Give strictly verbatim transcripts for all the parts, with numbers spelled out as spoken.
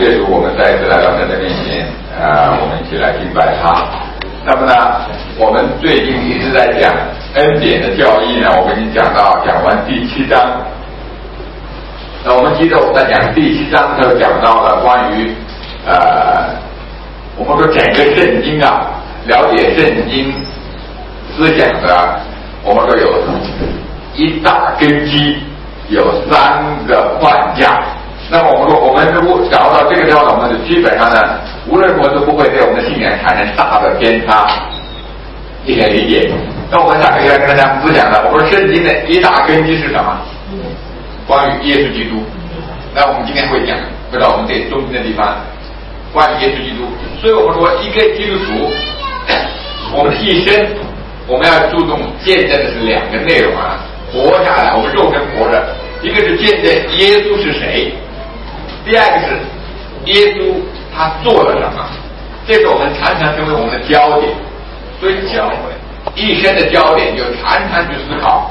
谢主，我们再一次来到神的面前，啊、呃，我们一起来敬拜他。那么呢，我们最近一直在讲恩典的教义呢，我们已经讲到讲完第七章。那我们记得我们在讲第七章的时候讲到了关于呃，我们说整个圣经啊，了解圣经思想的，我们说有一大根基，有三个框架。那么我们说，我们如果找到这个地方，我们就基本上呢，无论如何都不会对我们的信仰产生大的偏差，一些理解。那我们下个月跟大家分享的，我说圣经的一大根基是什么？关于耶稣基督。那我们今天会讲，回到我们最中心的地方，关于耶稣基督。所以我们说，一个基督徒，我们的一生，我们要注重见证的是两个内容啊，活下来，我们肉身活着，一个是见证耶稣是谁。第二个是耶稣他做了什么，这是我们常常成为我们的焦点。所以教会一生的焦点就常常去思考，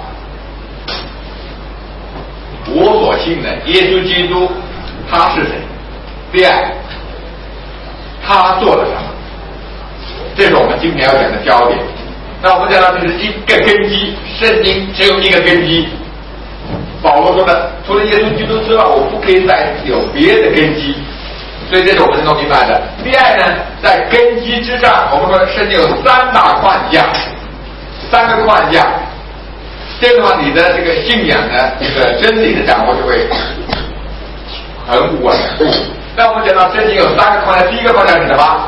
我所信的耶稣基督他是谁，第二他做了什么，这是我们今天要讲的焦点。那我们讲到这是一个根基，圣经只有一个根基。保罗说的，除了耶稣基督之外，我不可以再有别的根基，所以这是我们能够明白的。第二呢，在根基之上，我们说圣经有三大框架，三个框架，这样的话，你的这个信仰的这个真理的掌握就会很稳固。那我们讲到圣经有三个框架，第一个框架是什么？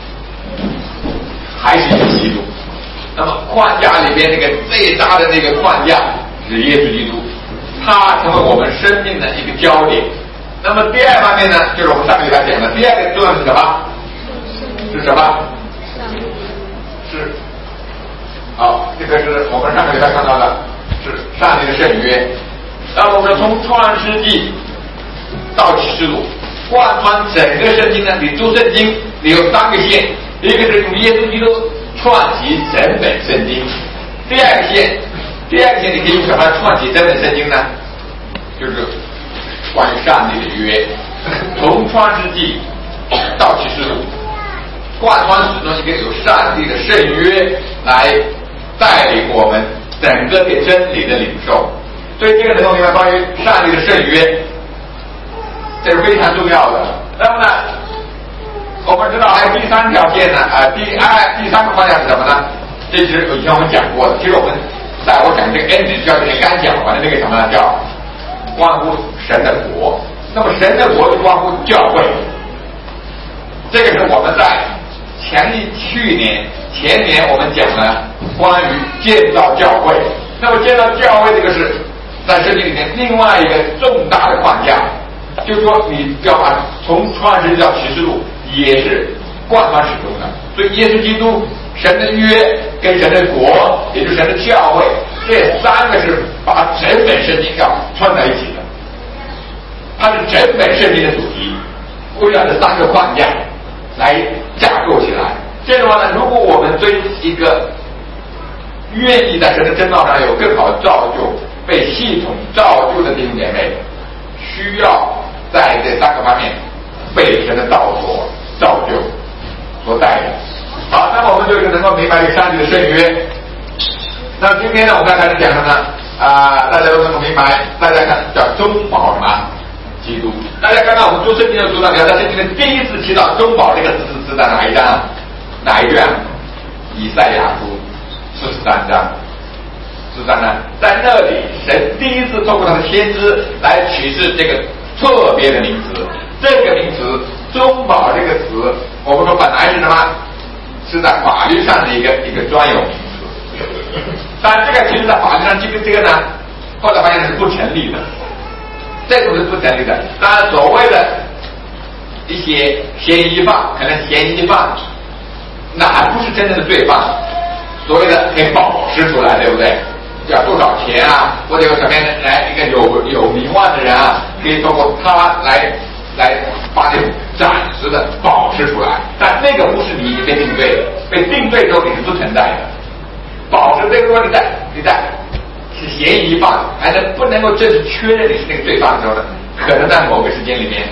还是耶稣基督。那么框架里边那个最大的那个框架是耶稣基督。它成为我们生命的一个焦点。那么第二方面呢，就是我们上个礼拜讲的，第二个重要是什么？是什么？是，好，这个是我们上个礼拜看到的，是上帝的圣约。那我们从创世纪到启示录，贯穿整个圣经呢，你读圣经，你有三个线，一个是用耶稣基督创起整本圣经，第二个线。第二个线你可以用什么创起整本圣经呢？就是关于上帝的约，从创世纪到启示录，贯穿始终一个有上帝的圣约来带领我们整个对真理的领受。所以这个能够明白关于上帝的圣约，这是非常重要的。那么呢，我们知道还有第三条线呢，啊、呃，第二第三个框架是什么呢？这其实以前我们讲过的，其实我们。在我讲这个恩典教里面刚讲完的那个什么呢？叫关乎神的国。那么神的国就关乎教会。这个是我们在前一去年前年我们讲了关于建造教会。那么建造教会这个是在圣经里面另外一个重大的框架，就是说你要把从创世纪到启示录也是贯穿始终的。所以耶稣基督。神的约跟神的国，也就是神的教会，这三个是把整本圣经要串在一起的。它是整本圣经的主题，围绕这三个框架来架构起来。这样的话呢，如果我们对一个愿意在神的真道上有更好的造就、被系统造就的弟兄姐妹，需要在这三个方面被神的道所造就、所带领。好，那么我们就是能够明白这上帝的圣约。那今天呢，我们刚才讲的呢，啊、呃，大家都能够明白。大家看叫中保什么？基督。大家刚刚我们读圣经的读到，你要在圣经的第一次提到中保这个字是是在哪一章？哪一卷？以赛亚书四十三章。四十三章，在那里，神第一次透过他的先知来启示这个特别的名词。这个名词“中保”这个词，我们说本来是什么？是在法律上的一个一个专有名词，但这个其实在法律上这个这个呢，后来发现是不成立的，这种是不成立的。当然，所谓的一些嫌疑犯，可能嫌疑犯那还不是真正的罪犯，所谓的可以保释出来，对不对？要多少钱啊，或者有什么样的来一个有有名望的人啊，可以通过他来。来把这暂时的保释出来，但那个不是你已经被定罪了，被定罪之后你是不存在的。保释这个问题在你在是嫌疑犯，还能不能够正式确认你是那个罪犯的时候呢？可能在某个时间里面给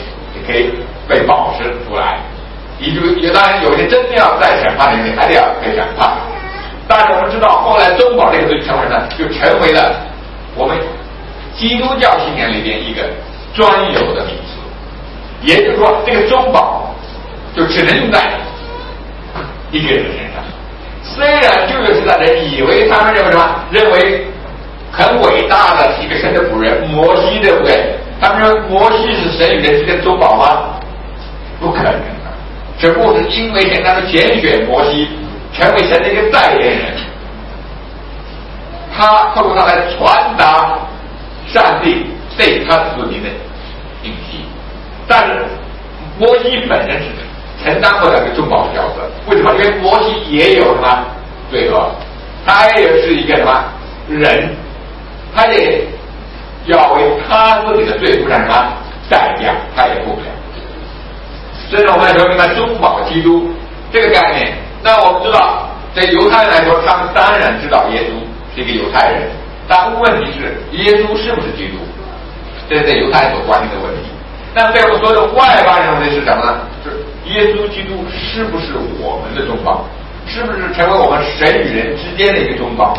可以被保持出来。也就也当然有些真的要在审判里面还得要被审判。但是我们知道，后来中保这个字成为呢，就成为了我们基督教信仰里边一个专有的名词。也就是说，这个中保就只能用在一个人的身上。虽然旧约时代人以为他们认为什么？认为很伟大的一个神的仆人摩西，对不对？他们认为摩西是神与人之间的中保吗？不可能的。只不过是因为神他们拣选摩西成为神的一个代言人，他透过他来传达上帝对他子民的信息。但是摩西本人是承担不了这个中保的角色。为什么？因为摩西也有什么罪恶，他也是一个什么人，他也要为他自己的罪付上什么代价，他也付不了。所以呢，我们来说明白中保基督这个概念。那我们知道，对犹太人来说，他们当然知道耶稣是一个犹太人，但问题是耶稣是不是基督？这是对犹太人所关心的问题。那么对我们所有的外邦人的是什么呢？就是耶稣基督是不是我们的中保？是不是成为我们神与人之间的一个中保？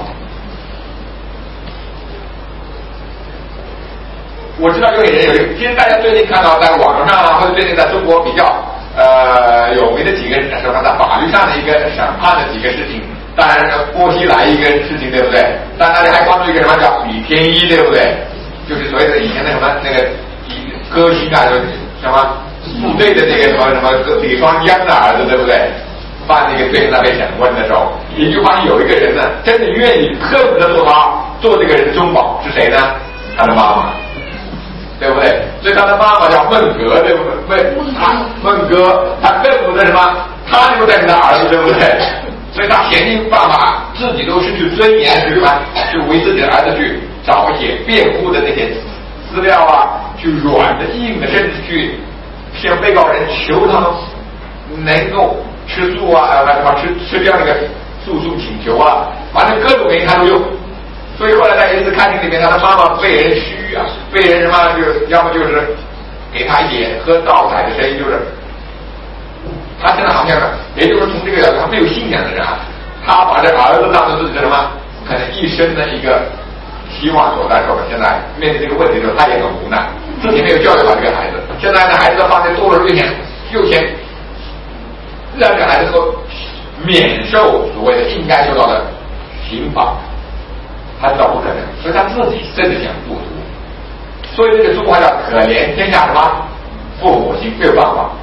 我知道有些人有一个，其实大家最近看到在网上啊，或者最近在中国比较呃有名的几个人手上在法律上的一个审判的几个事情，当然是波西来一个事情，对不对？但大家还关注一个什么叫李天一，对不对？就是所谓的以前的什么那个歌星啊，什么部队的那个什么什么李双江的儿子，对不对？犯那个罪在被审问的时候，也就发现有一个人呢，真的愿意恨不得做他做这个人的中保，是谁呢？他的妈妈。对不对？所以他的妈妈叫孟格，对不对？他孟格，他恨不得什么？他就在他儿子，对不对？所以他想尽办法，自己都失去尊严，去什么？去为自己的儿子去找一些辩护的那些资料啊，去软的、硬的，甚至去向被告人求他们能够吃素啊，啊，什么吃吃掉那个诉讼请求啊，反正各种原因他都用。所以后来在一次看庭里面，他的妈妈被人嘘啊，被人什么就要么就是给他一些喝倒彩的声音，就是他现在好像是，也就是从这个角度，他没有信仰的人啊，他把这儿子当成自己的什么，可能一生的一个希望所在时候，现在面对这个问题的时候，他也很无奈，自己没有教育好这个孩子，现在呢，孩子放在多了就想又想让这个孩子能够免受所谓的应该受到的刑罚。他知道不可能，所以他自己真的想复读。所以这个中国话叫可怜天下什么父母心，没有办法。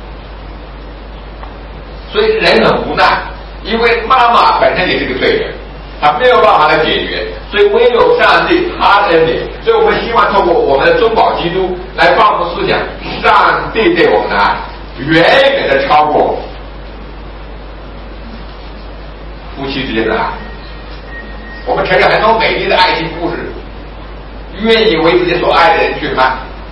所以人很无奈，因为妈妈本身也是个罪人，他没有办法来解决，所以唯有上帝他的恩典。所以我们希望透过我们的中保基督来帮我们思想，上帝对我们的爱远远的超过夫妻之间的爱。我们承认很多美丽的爱情故事，愿意为自己所爱的人去什么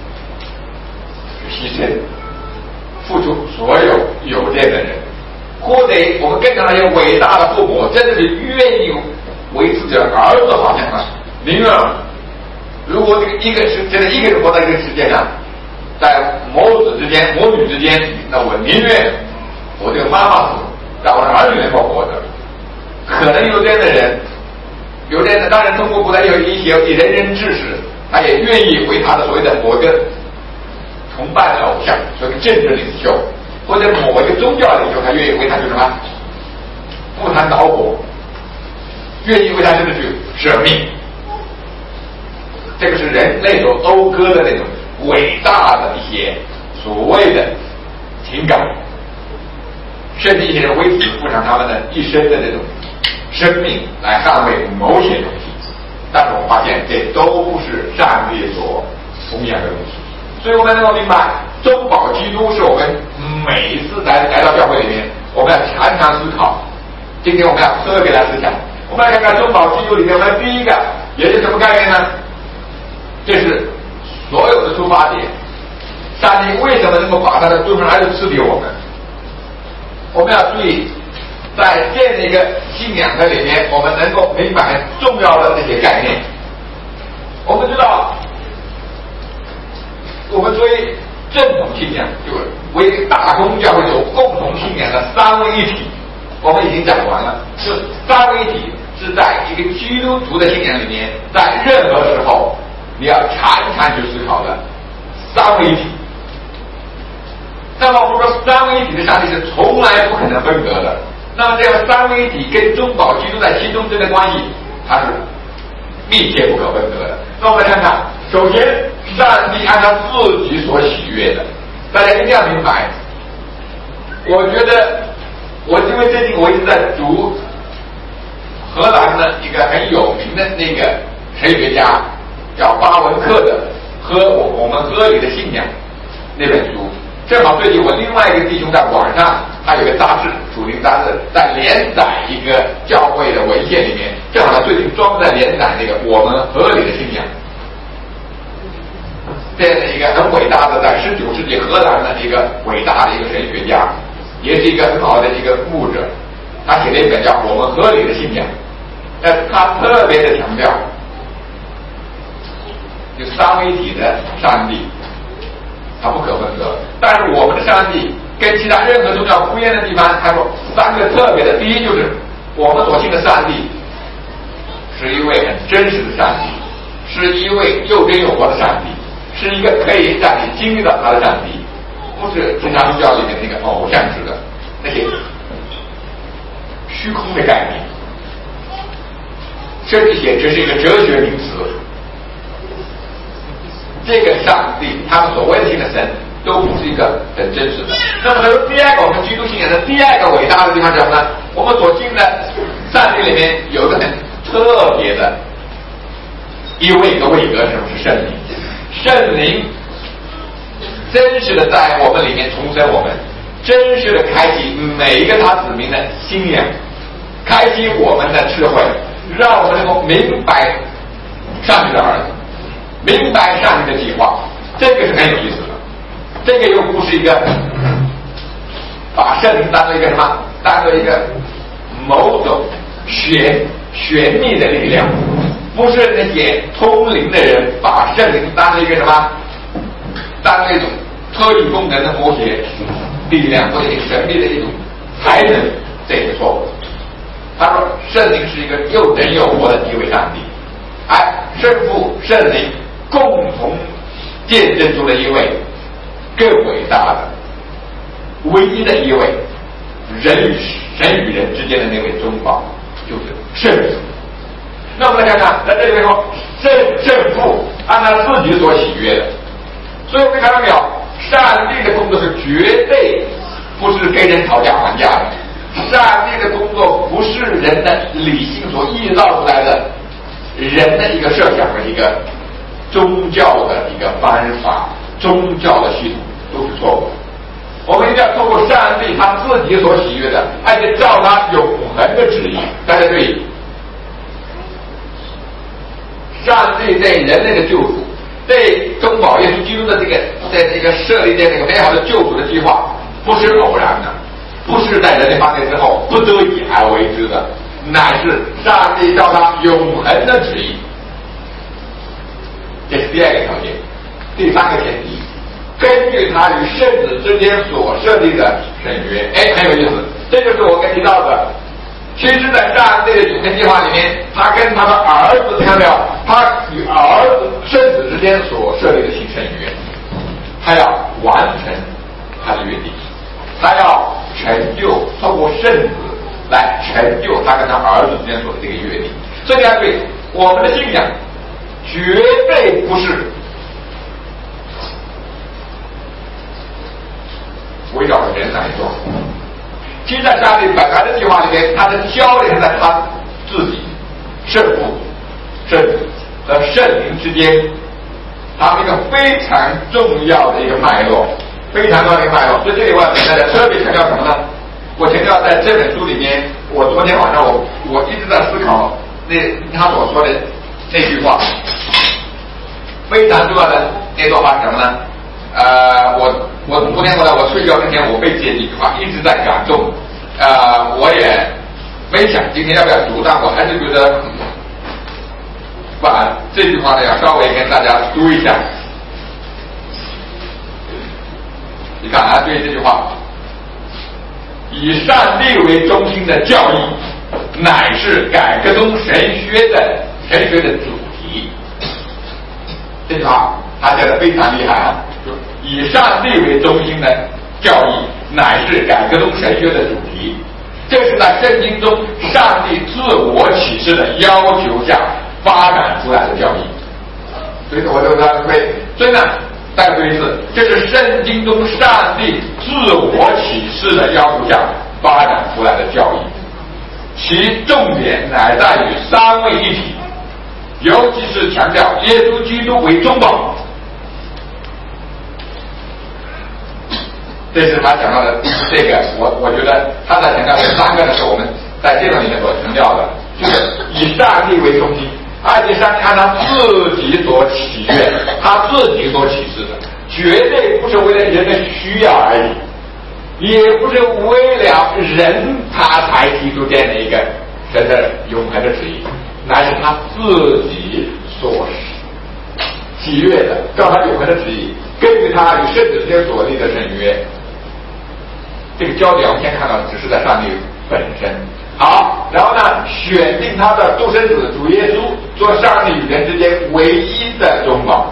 去牺牲付出所有有限的人，或者我们更常有伟大的父母，真的是愿意为自己的儿子好像啊，宁愿如果这个一个是真的一个人活在这个世界上，在母子之间母女之间，那我宁愿我这个妈妈死，让我的儿女能够活着。可能有这样的人，有些人当然中国古代有一些仁人志士，他也愿意为他的所谓的某一个崇拜的偶像，所谓的政治领袖或者某一个宗教领袖，他愿意为他去什么不谈导火，愿意为他真的去舍命。这个是人类所讴歌的那种伟大的一些所谓的情感，甚至一些人为此付上他们的一生的这种生命来捍卫某些东西，但是我发现这都不是上帝所弘扬的东西。所以我们能够明白，中保基督是我们每一次来来到教会里面，我们要常常思考。今天我们要特别来思想，我们来看看中保基督里面，我们第一个也是什么概念呢？这是所有的出发点。上帝为什么能够把他的独生儿子赐给我们？我们要注意，在这样的一个信仰的里面，我们能够明白很重要的这些概念。我们知道，我们作为正统信仰，就是为大公教会有共同信仰的三位一体，我们已经讲完了。就三位一体是在一个基督徒的信仰里面，在任何时候你要常常去思考的三位一体。那么我们说三位一体的上帝是从来不可能分割的。那么这个三位一体跟中保基督在其中间的关系，它是密切不可分割的。那我们来看看，首先上帝按照自己所喜悦的，大家一定要明白。我觉得我因为最近我一直在读荷兰的一个很有名的那个神学家叫巴文克的《和我们合理的信仰》那本书。正好最近我另外一个弟兄在网上，他有个杂志，属灵杂志，在连载一个教会的文献里面，正好他最近专门在连载那个我们合理的信仰。这样的一个很伟大的，在十九世纪荷兰的一个伟大的一个神学家，也是一个很好的一个牧者，他写了一本叫《我们合理的信仰》，但他特别的强调，就三位一体的上帝。它不可分割，但是我们的上帝跟其他任何宗教不一样的地方，他说三个特别的。第一就是我们所信的上帝是一位很真实的上帝，是一位又真又活的上帝，是一个可以让你经历到他的上帝，不是其他宗教里面那个偶像式的那些虚空的概念，甚至也只是一个哲学名词。这个上帝，他们所谓的信的神，都不是一个很真实的。那么，他说第二个，我们基督信仰的第二个伟大的地方是什么呢？我们所信的上帝里面有一个很特别的一位一个位格，什么是圣灵？圣灵真实的在我们里面重生我们，真实的开启每一个他子民的信仰，开启我们的智慧，让我们能够明白上帝的儿子。明白上帝的计划，这个是很有意思的。这个又不是一个把圣灵当做一个什么，当做一个某种玄玄秘的力量，不是那些通灵的人把圣灵当做一个什么，当做一种特异功能的某些力量或者神秘的一种才能，这个错误。他说圣灵是一个又真又活的一位上帝，哎，圣父圣灵共同见证出了一位更伟大的、唯一的一位人与神与人之间的那位中保，就是圣子。那我们来看看，在这里面说，圣圣父按照自己所喜悦的，所以我们看到没有，上帝的工作是绝对不是跟人讨价还价的，上帝的工作不是人的理性所臆造出来的，人的一个设想和一个宗教的一个方法，宗教的系统都是错误的。我们一定要透过上帝他自己所喜悦的，而且照他永恒的旨意。大家注意，上帝对人类的救赎，对中保耶稣基督的这个在这个设立的这个美好的救赎的计划，不是偶然的，不是在人类犯罪之后不得已而为之的，乃是上帝照他永恒的旨意。这是第二个条件。第三个前提，根据他与圣子之间所设立的圣约，哎，很有意思。这就是我跟提到的，其实在上帝的永恒计划里面，他跟他的儿子，看到没有？他与儿子圣子之间所设立的新圣约，他要完成他的约定，他要成就，透过圣子来成就他跟他儿子之间所的这个约定。所以要对我们的信仰绝对不是围绕着人来做。其实在上帝本来的计划里面，他的焦点是在他自己、圣父、圣子和圣灵之间，他们一个非常重要的一个脉络，非常重要的一个脉络。所以这里我要给大家特别强调什么呢？我强调在这本书里面，我昨天晚上我我一直在思考那他所说的那句话，非常重要的那段话是什么呢？呃，我我昨天我在我睡觉之前，我被这几句话一直在感动，呃，我也没想今天要不要读，但我还是觉得把这句话呢要稍微跟大家读一下。 你看啊，对这句话，以上帝为中心的教义，乃是改革宗神学的神学的主题。这句话他写的非常厉害啊！就以上帝为中心的教义，乃是改革宗神学的主题。这是在圣经中上帝自我启示的要求下发展出来的教义。所以我就说会真的再说一次，这是圣经中上帝自我启示的要求下发展出来的教义，其重点乃在于三位一体，尤其是强调耶稣基督为中保。这是他讲到的这个，我我觉得他在强调这三个呢，是我们在这种里面所强调的，就是以上帝为中心，而且上帝按他自己所喜悦，他自己所启示的，绝对不是为了人的需要而已，也不是为了人他才提出这样的一个神的永恒的旨意，乃是他自己所喜悦的，照他永恒的旨意，根据他与圣子之间所立的圣约。这个焦点我们先看到只是在上帝本身。好，然后呢，选定他的独生子主耶稣做上帝与人之间唯一的中保。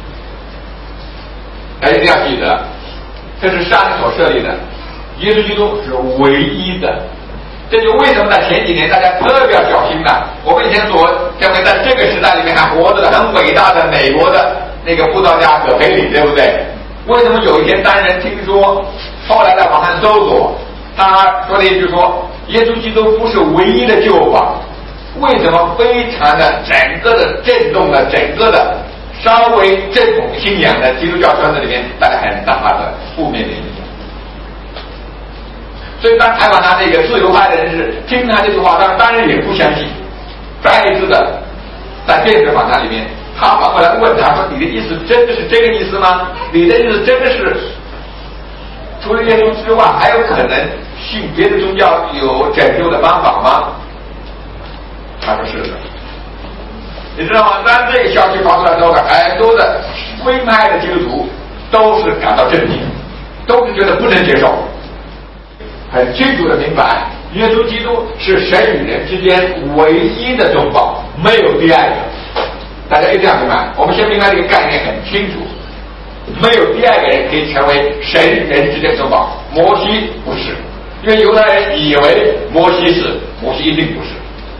大家一定要记得，这是上帝所设立的，耶稣基督是唯一的。这就为什么在前几年大家特别要小心呢？我们以前所认为在这个时代里面还活着的很伟大的美国的那个布道家葛培理，对不对？为什么有一天当人听说，后来在网上搜索，他说了一句说，耶稣基督不是唯一的救法。为什么非常的整个的震动了整个的稍微正统信仰的基督教圈子里面带来很大的负面的影响？所以当采访他这个自由派的人士听他这句话，当当然也不相信。再一次的在电视访谈里面，他反过来问他说：“你的意思真的是这个意思吗？你的意思真的是除了耶稣之外，还有可能信别的宗教有拯救的方法吗？”他说：“是的。”你知道吗？当这个消息发出来之后，很多的归派的基督徒都是感到震惊，都是觉得不能接受，很清楚的明白，耶稣基督是神与人之间唯一的中保，没有第二个。大家一定要明白，我们先明白这个概念很清楚，没有第二个人可以成为神与人之间的中保。摩西不是，因为犹太人以为摩西是，摩西一定不是。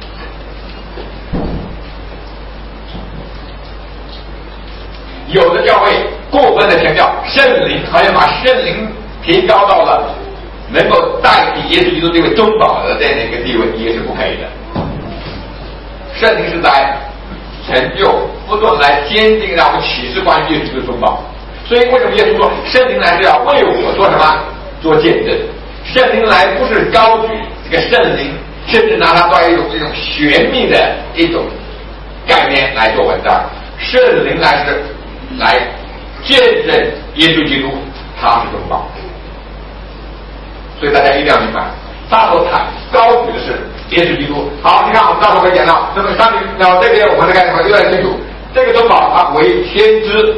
有的教会过分的强调圣灵，好像把圣灵提高到了能够代替耶稣基督这位中保的这样的一个地位，也是不可以的。圣灵是在成就不断来坚定让我们启示关于耶稣基督的中保。所以为什么耶稣说圣灵来是要为我做什么？做见证。圣灵来不是高举这个圣灵，甚至拿它作为一种这种玄秘的一种概念来做文章。圣灵来是来见证耶稣基督他是中保。所以大家一定要明白，大头塔高举的是耶稣基督。好，你看我们到时候会讲到，那么上面那这边我们的概念会越来越清楚。这个中保它为先知，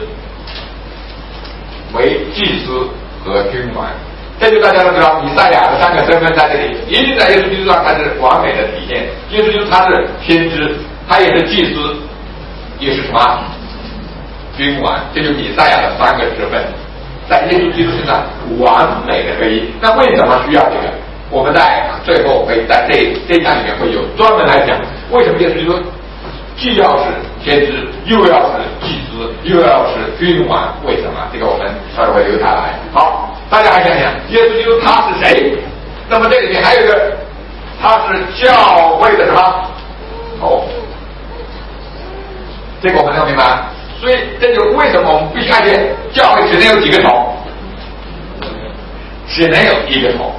为祭司和君王，这就大家都知道，以赛亚的三个身份在这里，一定在耶稣基督上它是完美的体现。耶稣基督他是先知，他也是祭司，也是什么君王，这就是以赛亚的三个身份。在耶稣基督身上完美的合一。那为什么需要这个？我们在最后会在这这一讲里面会有专门来讲，为什么耶稣基督既要是先知，又要是祭司，又要是君王？为什么？这个我们稍后会留下来。好，大家还想想，耶稣基督他是谁？那么这里面还有一个，他是教会的什么头？这个我们要明白。所以这就为什么我们必须看见教会只能有几个头，只能有一个头。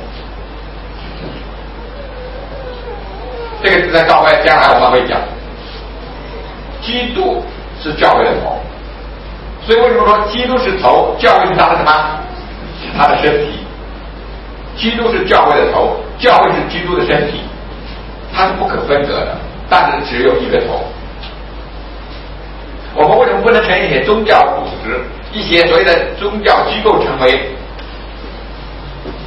这个是在教会将来我们会讲，基督是教会的头。所以为什么说基督是头，教会是他的什么？是他的身体。基督是教会的头，教会是基督的身体，它是不可分割的，但是只有一个头。我们为什么不能成立一些宗教组织，一些所谓的宗教机构成为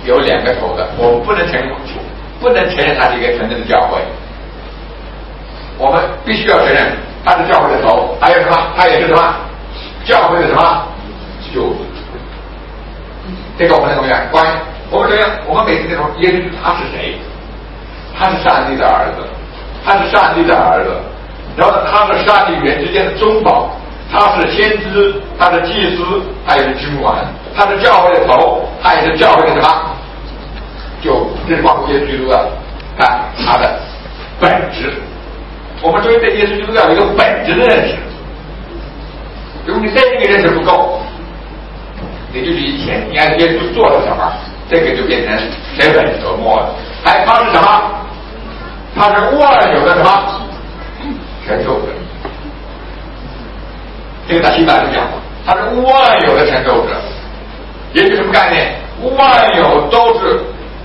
有两个头的，我们不能承认，不能承认它是一个纯正的教会。我们必须要承认它是教会的头，还有什么？它也是什么？教会的什么？救主。这个我们能够讲关于我们承认，我们每次那种耶稣他是谁？他是上帝的儿子，他是上帝的儿子，然后呢，他是上帝与人之间的中保，他是先知，他是祭司，他也是君王，他是教会的头，他也是教会的什么？就这是关乎耶稣基督的，看他的本质。我们对于对耶稣基督要有一个本质的认识。如果你对这个认识不够，也就是以前你按耶稣做了什么，这个就变成谁本折磨了。哎，他是什么？他是万有的什么？成就者。这个在新版里讲过，他是万有的成就者。也就是什么概念？万有都是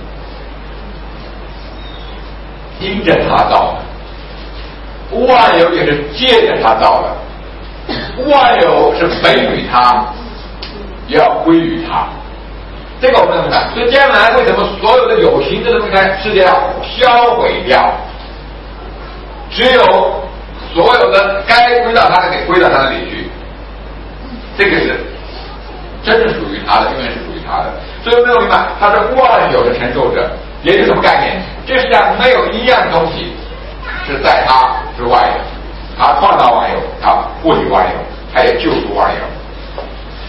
因着他造的，万有也是借着他造的，万有是本于他，也要归于他。这个我们能明白。所以将来为什么所有的有形的东西在世界上销毁掉，只有所有的该归到他那里归到他那里去，这个是真正属于他的，永远是属于他的。所以我们要明白，他是万有的成就者。也就是什么概念？这世界上没有一样东西是在他之外的。他创造万有，他护理万有，他也救赎万有。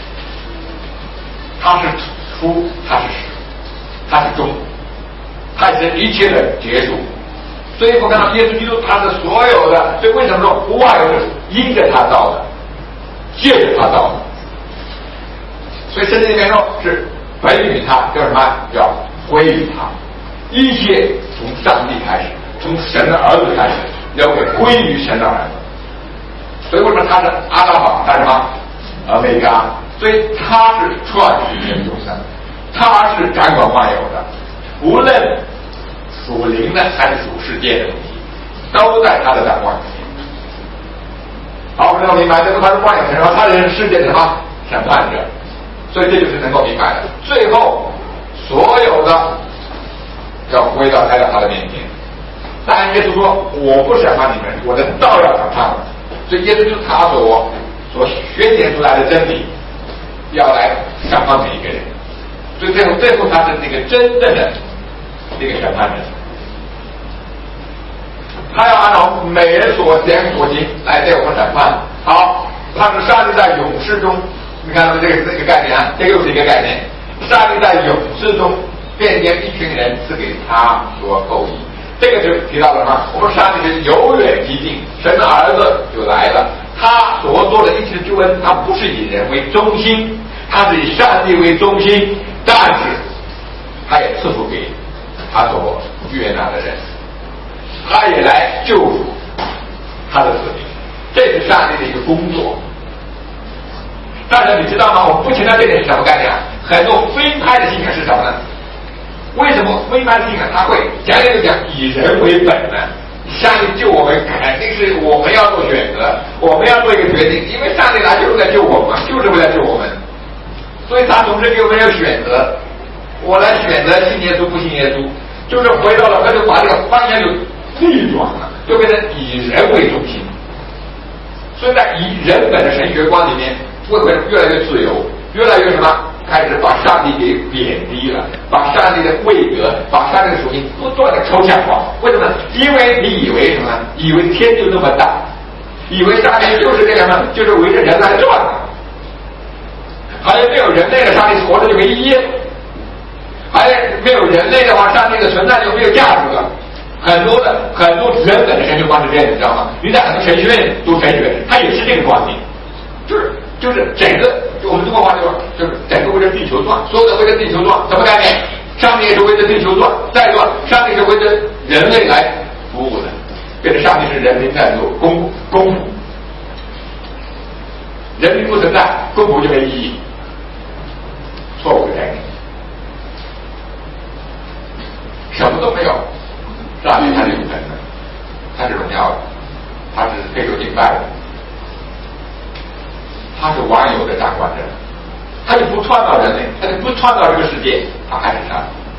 他是初，他是始，他是终，他是一切的结束。所以我们看到耶稣基督，他是所有的。所以为什么说万有是因着他造的，借着他造的？所以圣经里面说是本于他，叫什么？叫归于他。一切从上帝开始，从神的儿子开始，要给归于神的儿子。所以为什么他是阿拉法，他是什么？欧米伽。所以他是创始人永生，他是掌管万有的，无论属灵的还是属世界的东西，都在他的掌管里面。好，我们要明白，这个他是万有神，然后他是世界的什么审判者，所以这就是能够明白的。最后，所有的要归到来到他的面前。当然，耶稣说：“我不审判你们，我的道要审判。”所以耶稣就是他所所宣言出来的真理，要来审判每一个人。所以最后，最后他是那个真正的那个审判人，他要按照每人所言所行来对我们审判。好，他是上帝在勇士中，你看到这个这个概念啊，这又是一个概念。上帝在勇士中便将一群人赐给他所后裔，这个就提到了什么？我们上帝是永远极尽，神的儿子就来了。他所做的一切救恩，他不是以人为中心，他是以上帝为中心，但是他也赐福给他所悦纳的人，他也来救赎他的子民，这是上帝的一个工作。但是你知道吗？我不强调这点是什么概念啊？很多非派的信仰是什么呢？为什么非派的信仰他会讲讲就讲以人为本呢？上帝救我们肯定是我们要做选择，我们要做一个决定，因为上帝来就是在救我们，就是为了救我们，所以他总是给我们要选择。我来选择信耶稣不信耶稣，就是回到了，他就把这个方向就逆转了，就变成以人为中心。所以在以人本的神学观里面，会会越来越自由，越来越什么？开始把上帝给贬低了，把上帝的位格，把上帝的属性不断的抽象化。为什么？因为你以为什么？以为天就那么大，以为上帝就是这样呢，就是围着人来转的。好像没有人类的上帝活着就没意义，好像没有人类的话，上帝的存在就没有价值了。很多的很多人本的神学观是这样，你知道吗？你在很多神学院读神学，它也是这个观点，就是就是整个，就我们中国话就说，就是整个围着地球转，所有的围着地球转，什么概念？上帝也是围着地球转，再转，上帝是围着人类来服务的，变成上帝是人民在做公公仆，人民不存在，公仆就没意义，错误的概念，什么都没有。上帝他是永恒的，他是荣耀的，他是配受敬拜的，他是万有的掌管者，他就不创造人类，他就不创造这个世界，他还是上帝。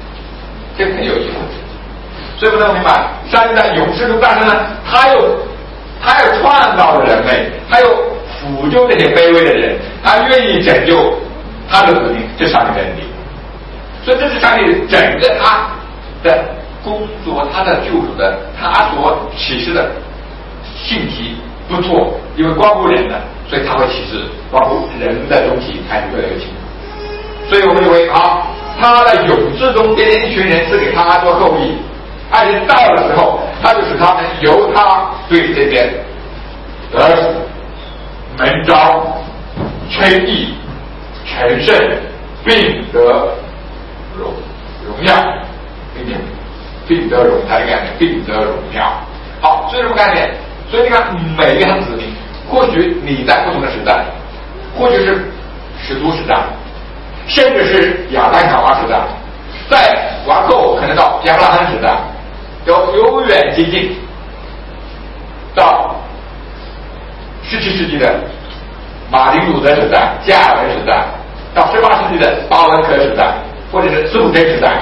这很有意思。所以不能明白，上帝在永世中诞生呢，他又他又创造了人类，他又抚救这些卑微的人，他愿意拯救他的子民，这是上帝的恩典。所以这是上帝整个他的工作，他的救赎的，他所启示的信息不错，因为关乎人的，所以他会启示关乎人的东西才越来越清楚。所以我们以为啊，他在永世中给一群人是给他做后裔，爱人到的时候，他就使他们由他对这边得属、门招、称义、成圣，并得荣荣耀，并且并得荣，他的概念，并得荣耀。好，所以什么概念？所以你看，每一个子民，或许你在不同的时代，或许是使徒时代，甚至是亚当夏娃时代，再往后可能到亚伯拉罕时代，由由远及近，到十七世纪的马丁路德时代、加尔文时代，到十八世纪的巴文科时代，或者是斯普森时代、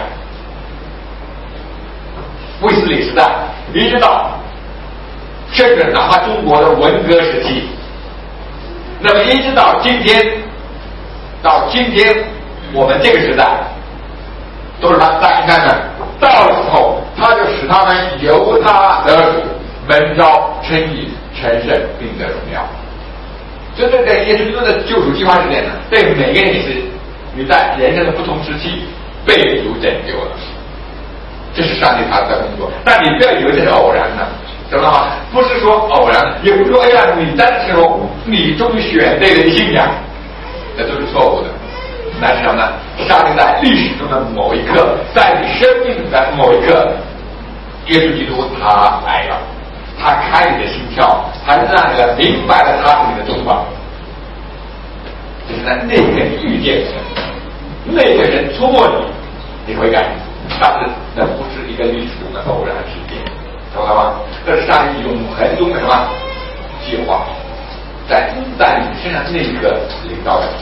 卫斯理时代，一直到甚至哪怕中国的文革时期，那么一直到今天，到今天我们这个时代，都是他在看呢，到的时候，他就使他们由他得主，门招、称义、成圣，并得荣耀。所以这在耶稣基督的救赎计划里面呢，对每个人也是你在人生的不同时期被主拯救了，这是上帝他的工作。但你不要以为这是偶然的，知道吗？不是说偶然，也不是说哎呀你在的时候你终于选对了信仰，这都是错误的。那是什么呢？上帝在历史中的某一刻，在你生命的某一刻，耶稣基督他来了，他开你的心窍，他让你明白了他是你的中保。就是在那个遇见神，那个人戳你，你会改，但是那不是一个历史中的偶然事件，懂了吗？这是上帝永恒中的什么计划，在在你身上那一刻领导的。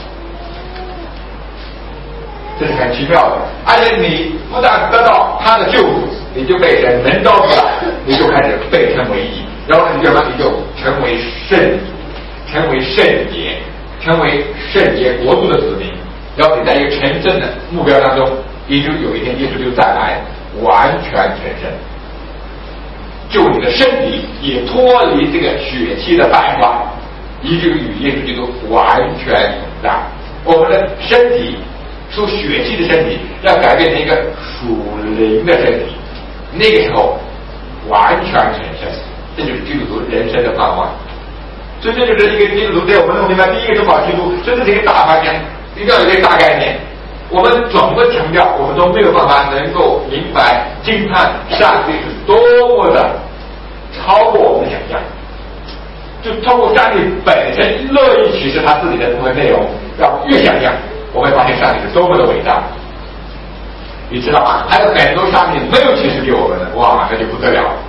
这是很奇妙的，而且你不但得到他的救赎，你就被神门招出来，你就开始被称为义，然后你就你就成为圣，成为圣洁，成为圣洁国度的子民，然后你在一个成圣的目标当中，也就有一天耶稣就再来，完全成圣，就你的身体也脱离这个血气的败坏，以至于与耶稣基督完全同在。我们的身体属血气的身体要改变成一个属灵的身体，那个时候完全成圣，这就是基督徒人生的盼望。所以这就是一个基督徒对我们能明白，第一个中保基督，这是一个大方向，一定要有这个大概念。我们怎么强调，我们都没有办法能够明白惊叹上帝是多么的超过我们的想象。就透过上帝本身乐意启示他自己的部分内容，要越想象，我们发现上帝是多么的伟大，你知道吗？还有很多上帝没有启示给我们的，哇，那就不得了了，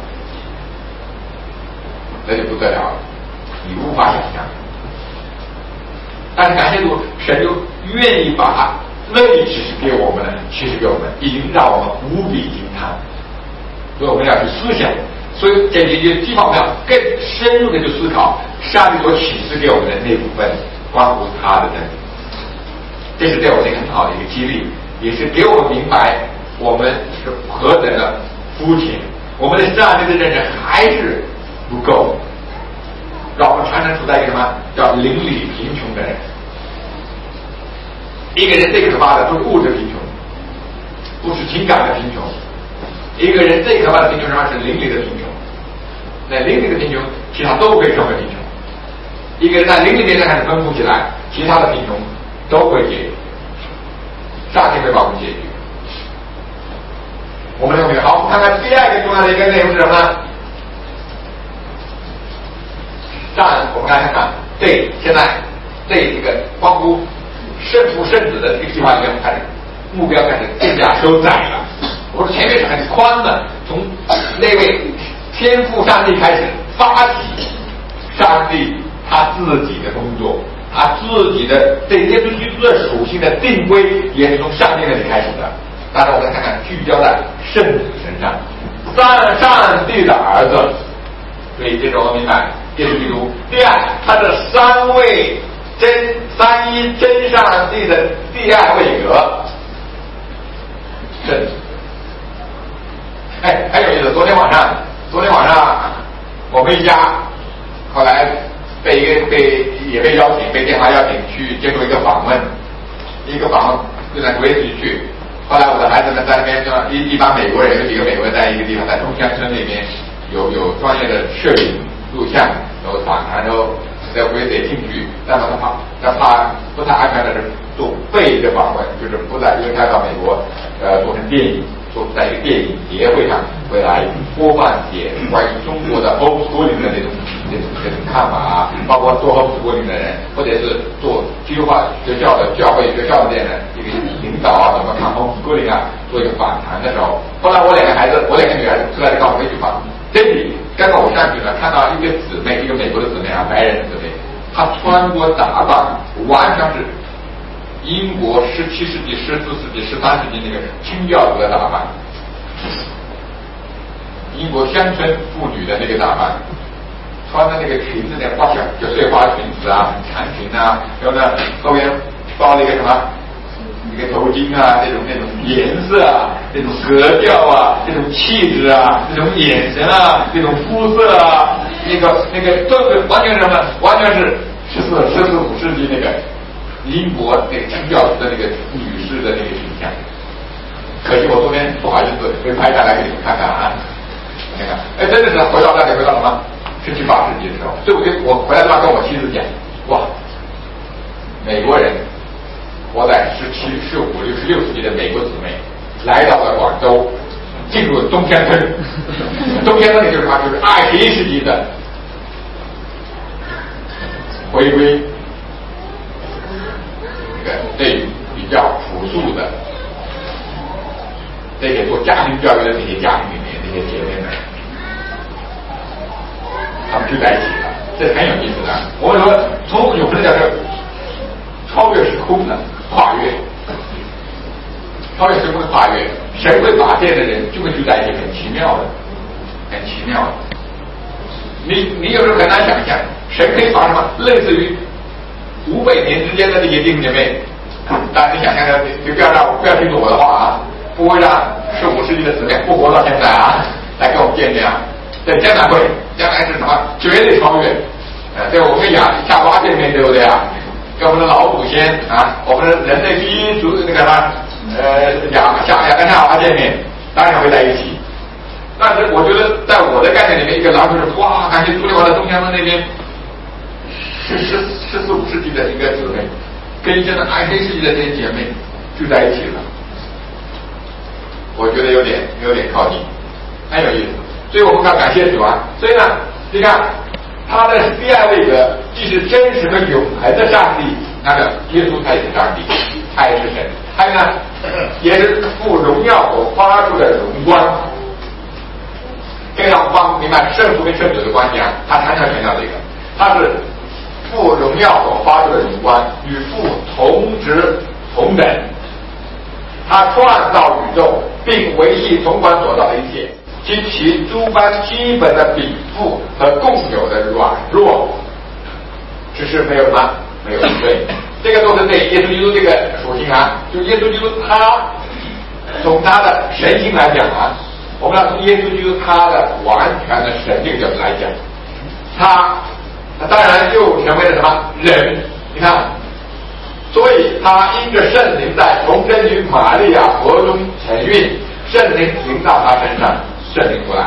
那就不得了了，你无法想象。但是感谢主，神就愿意把他乐意启示给我们的，启示给我们，已经让我们无比惊叹。所以我们要去思想，所以这些就基本上更深入的去思考上帝所启示给我们的那部分关乎他的真理。这是对我们很好的一个激励，也是给我们明白我们是何等的肤浅，我们的上帝的认识还是不够，让我们常常处在一个什么叫邻里贫穷的人。一个人最可怕的不是物质贫穷，不是情感的贫穷，一个人最可怕的贫穷什么？是邻里的贫穷。那邻里的贫穷，其他都会成为贫穷。一个人在邻里面开始丰富起来，其他的贫穷都会解决，上帝会把我们解决。我们认为好，我们看看第二个重要的一个内容是什么呢？上我们来看看，对现在对这个关乎圣父圣子的这个计划里面，开始目标开始更加收窄了。我说前面是很宽的，从那位天父上帝开始发起上帝他自己的工作，他自己的对耶稣基督的属性的定规也是从上帝那里开始的。 但是我们看看聚焦在圣子身上，上上帝的儿子，所以这种我明白耶稣基督。第二，他是三位真三一真上帝的第二位格，圣子。哎，还有意思，昨天晚上，昨天晚上我们一家后来被一个被也被邀请，被电话邀请去接受一个访问，一个访问就在国内去。后来我的孩子呢在那边，一一帮美国人，有几个美国人在一个地方，在中乡村那边有有专业的摄影录像，然后访谈，然后在国内得进去，但是他怕他怕不太安全的是做背着访问，就是不在，因为他到美国呃做成电影。说在一个电影节会上会来播放些关于中国的 homeschooling 的那种那种那种看法啊，包括做 homeschooling 的人，或者是做计划学校的教会学校的这样的一个领导啊，怎么看 homeschooling 啊，做一个访谈的时候，后来我两个孩子，我两个女儿出来就告诉我一句话：这里刚刚我上去呢，看到一个姊妹，一个美国的姊妹啊，白人的姊妹，她穿着打扮完全是英国十七世纪、十四世纪、十三世纪那个清教徒的打扮，英国乡村妇女的那个打扮，穿的那个裙子呢，花小就碎花裙子啊，长裙啊，然后呢后面包了一个什么，一个头巾啊，那种那种颜色啊，那种格调啊，那种气质啊，那种眼神啊，那种肤色啊，那个那个都是完全是什么？完全是十四、十四五世纪那个。英国那个清教徒的那个女士的那个形象，可惜我昨天不好意思没拍下来给你们看看啊，看看，哎，真的是回到那里，回到什么十七八世纪的时候，所以我就我回来的话跟我妻子讲，哇，美国人活在十七、十五、六、十六世纪的美国姊妹来到了广州，进入了东乡村，东乡村就是什么？就是二十一世纪的回归。对比较朴素的，这些做家庭教育的那些家庭里面那些姐妹们，他们聚在一起了，这是很有意思的。我们说从有的叫做超越时空的跨越，超越时空的跨越，谁会把这样的人就会聚在一起，很奇妙的，很奇妙的。你你有时候很难想象，谁可以把什么类似于五百年之间的那些弟兄姐妹，大家你想象的，你不要让不要听懂我的话啊，不会让十五世纪的姊妹复活到现在啊，来跟我们见面啊。对，将来会，将来是什么？绝对超越。呃，对，我们亚夏娃见面，对不对啊？跟我们的老祖先啊，我们的人类第一族那个什么，呃，亚夏亚跟夏娃见面，当然会在一起。但是我觉得，在我的概念里面，一个老就是哇，感觉朱丽华的东乡村那边。是十十四五世纪的一个姊妹，跟现在二十一世纪的这些姐妹聚在一起了，我觉得有点有点靠近，很有意思。所以我们要感谢主啊！所以呢，你看他的第二位格既是真实和永恒的上帝，那个耶稣他也是上帝，他也是神，还有呢，也是父荣耀所发出的荣光。这个让我们明白圣父跟圣子的关系啊，他常常强调这个，他是。父荣耀所发出的荣光，与父同质同等。他创造宇宙，并维系统管所造的一切，及其诸般基本的禀赋和共有的软弱，只是没有什么，没有罪。这个都是对耶稣基督这个属性啊，就耶稣基督他从他的神性来讲啊，我们要从耶稣基督他的完全的神这个角度来讲，他。当然又成为了什么人？你看，所以他因着圣灵在童贞女玛利亚河中承运，圣灵临到他身上，圣灵出来。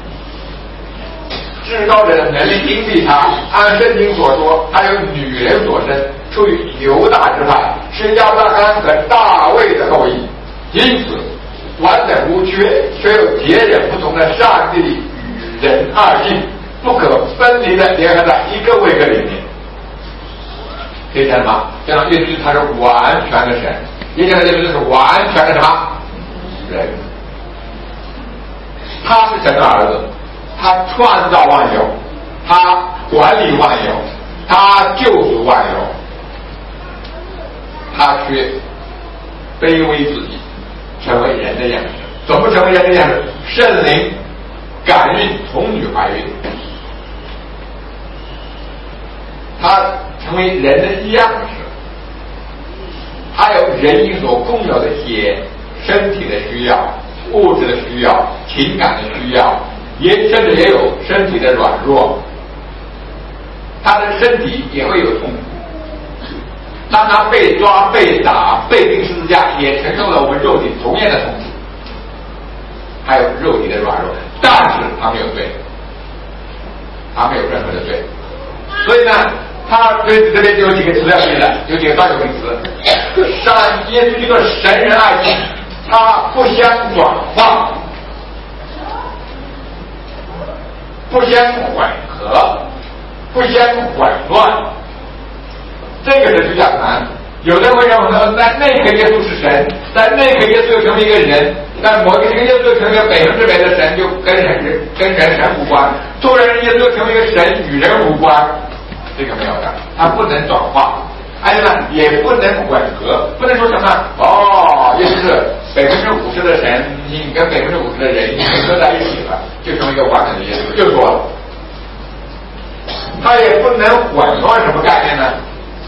至高者的能力荫蔽他，按圣经所说，他由女人所生，出于犹大支派，是亚伯拉罕和大卫的后裔，因此完整无缺，却有截然不同的上帝与人二性。不可分离的联合在一个位格里面，可以讲什么？讲到耶稣他是完全的神，也讲到耶稣是完全的什么人？他是神的儿子，他创造万有，他管理万有，他救赎万有，他却卑微自己， 成为人的样式。怎么成为人的样式？圣灵感孕，童女怀孕，它成为人的样式。还有人因所共有的一些身体的需要、物质的需要、情感的需要，也甚至也有身体的软弱，他的身体也会有痛苦。当他被抓、被打、被钉十字架，也承受了我们肉体同样的痛苦，还有肉体的软弱，但是他没有罪，他没有任何的罪。所以呢，他对这边就有几个词要记的，有几个专有名词。上耶稣基督的神人爱心，他不相转化，不相混合，不相混乱。这个是比较难。有人会认为说，在那个耶稣是神，在那个耶稣又成为一个人，但某一个这个耶稣又成为一个百分之百的神，就跟人跟人神无关。突然耶稣又成为一个神，与人无关，这个没有的，它不能转化。还有呢，也不能混合，不能说什么哦，耶稣是百分之五十的神性跟百分之五十的人性混合在一起了，就成为一个完整的耶稣，就说了。它也不能混乱，什么概念呢？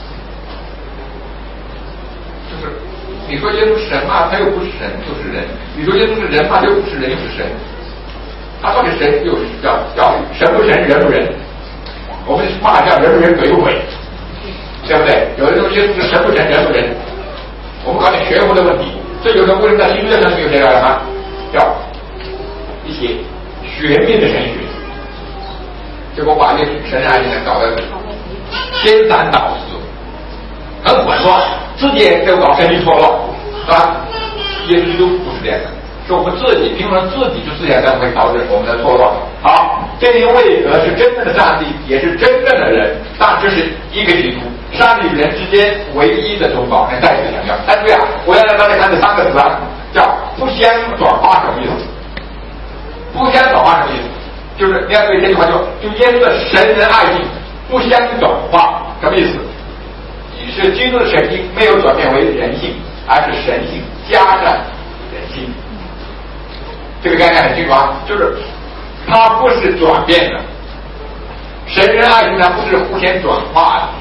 就是你说耶稣是神嘛，他又不是神，就是人；你说耶稣是人嘛，他又不是人，又是神。他到底神又是叫叫神不神，人不人？我们骂叫人不人，鬼不鬼，对不对？有人说耶稣是神不神，人不人。我们搞点学问的问题，这有时候为什么在新约上面有这个什么叫一些玄秘的神学？结果把这神人爱心搞得颠三倒四，很混乱，自己也就搞神经错乱，是吧？耶稣基督不是这样的，是我们自己凭我们自己就思想上会导致我们的错乱。好，这些位格是真正的上帝，也是真正的人，但这是一个基督，上帝与人之间唯一的中保。再次强调，哎对啊，我要让大家看这三个词啊，叫不相转化，什么意思？不相转化什么意思？就是你要对这句话说，就耶稣的神人爱心不相转化，什么意思？你是基督的神性没有转变为人性，而是神性加上人性。这个概念很清楚啊，就是它不是转变的，神人爱心它不是互相转化的，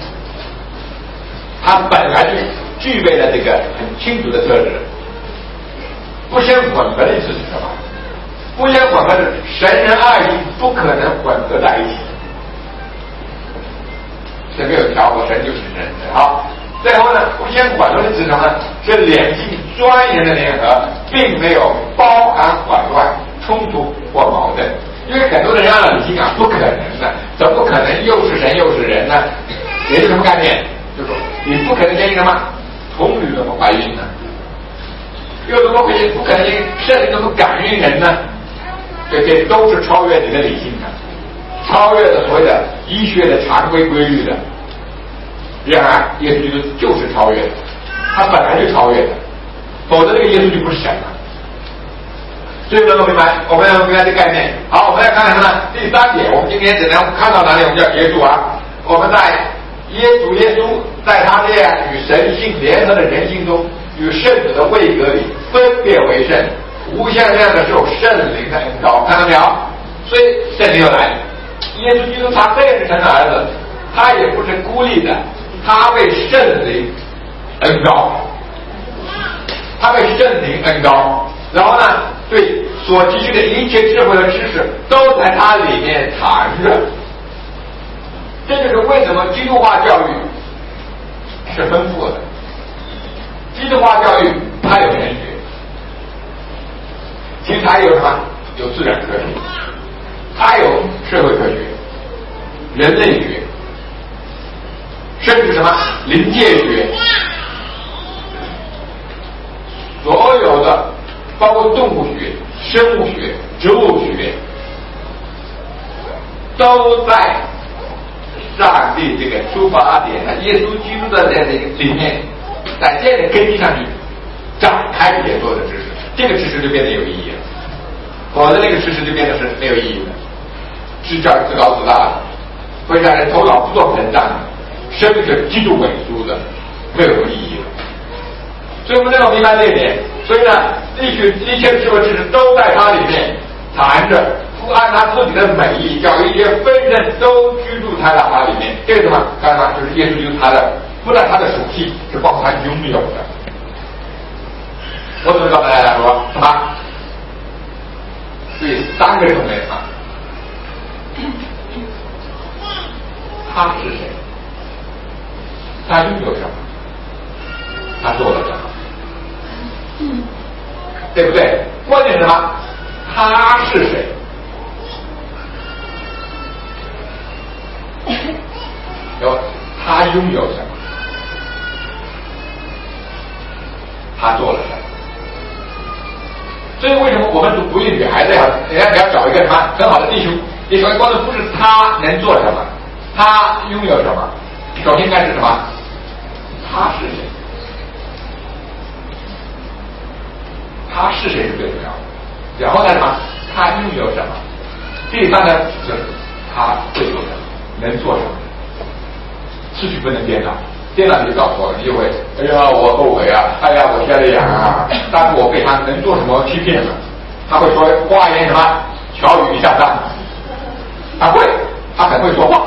它本来就具备了这个很清楚的特质。不相混合的意思是什么？不相混合是神人爱心不可能混合在一起，这没有调和，神就是神。好，最后呢，不相混合的是什么呢？是两性专研的联合，并没有包含混乱、冲突或矛盾。因为很多人按理性啊，不可能的，怎么可能又是神又是人呢？也是什么概念？就是说你不可能相信什么童女怎么怀孕呢？又怎么会不可能圣灵怎么感孕人呢？这些都是超越你的理性的，超越了所谓的医学的常规规律的。然而，耶稣基督就是超越的，他本来就超越的，否则这个耶稣就不是神了。所以能够明白，我们要明白这个概念。好，我们来看什么呢？第三点，我们今天只能看到哪里，我们就要结束啊。我们在耶稣耶稣在他这样与神性联合的人性中，与圣子的位格里分别为圣。无限量的受圣灵的恩膏，看到没有？所以圣灵又来了。耶稣基督他虽然是神的儿子，他也不是孤立的，他为圣灵恩膏，他为圣灵恩膏，然后呢，对所汲取的一切智慧和知识都在他里面藏着。这就是为什么基督化教育是丰富的。基督化教育它有神学。其实它有什么？有自然科学，它有社会科学、人类学，甚至什么临界学，所有的包括动物学、生物学、植物学，都在上帝这个出发点的耶稣基督的这个里面，在这个根基上去展开这些所有的知识。这个知识就变得有意义了，否则那个知识就变得是没有意义的，是叫自高自大的，会让人头脑不做膨胀的，甚至是极度萎缩的，没有什么意义了。所以我们能够明白这一点， 所以呢，一切一切的智慧知识都在它里面含着，不按他自己的美意，叫一切分身都居住在它里面。这个什么？干嘛？就是耶稣基督他的，不但他的属性，是包括他拥有的。我怎么告诉大家说什么？对，三个层面啊，他是谁？他拥有什么？他做了什么？嗯，对不对？关键是什么？他是谁？有他拥有什么？他做了什么？所以为什么我们都鼓励女孩子要，人家你要找一个什么很好的弟兄？你首先关注不是他能做什么，他拥有什么，首先应该是什么？他是谁？他是谁是最重要的。然后呢什么？他拥有什么？第三呢就是他会做什么，能做什么。次序不能颠倒，颠倒你就搞错了，你就会哎呀我后悔啊，哎呀我瞎了眼啊，但是我被他能做什么欺骗了。他会说花言什么巧语下蛋，他会，他很会说话。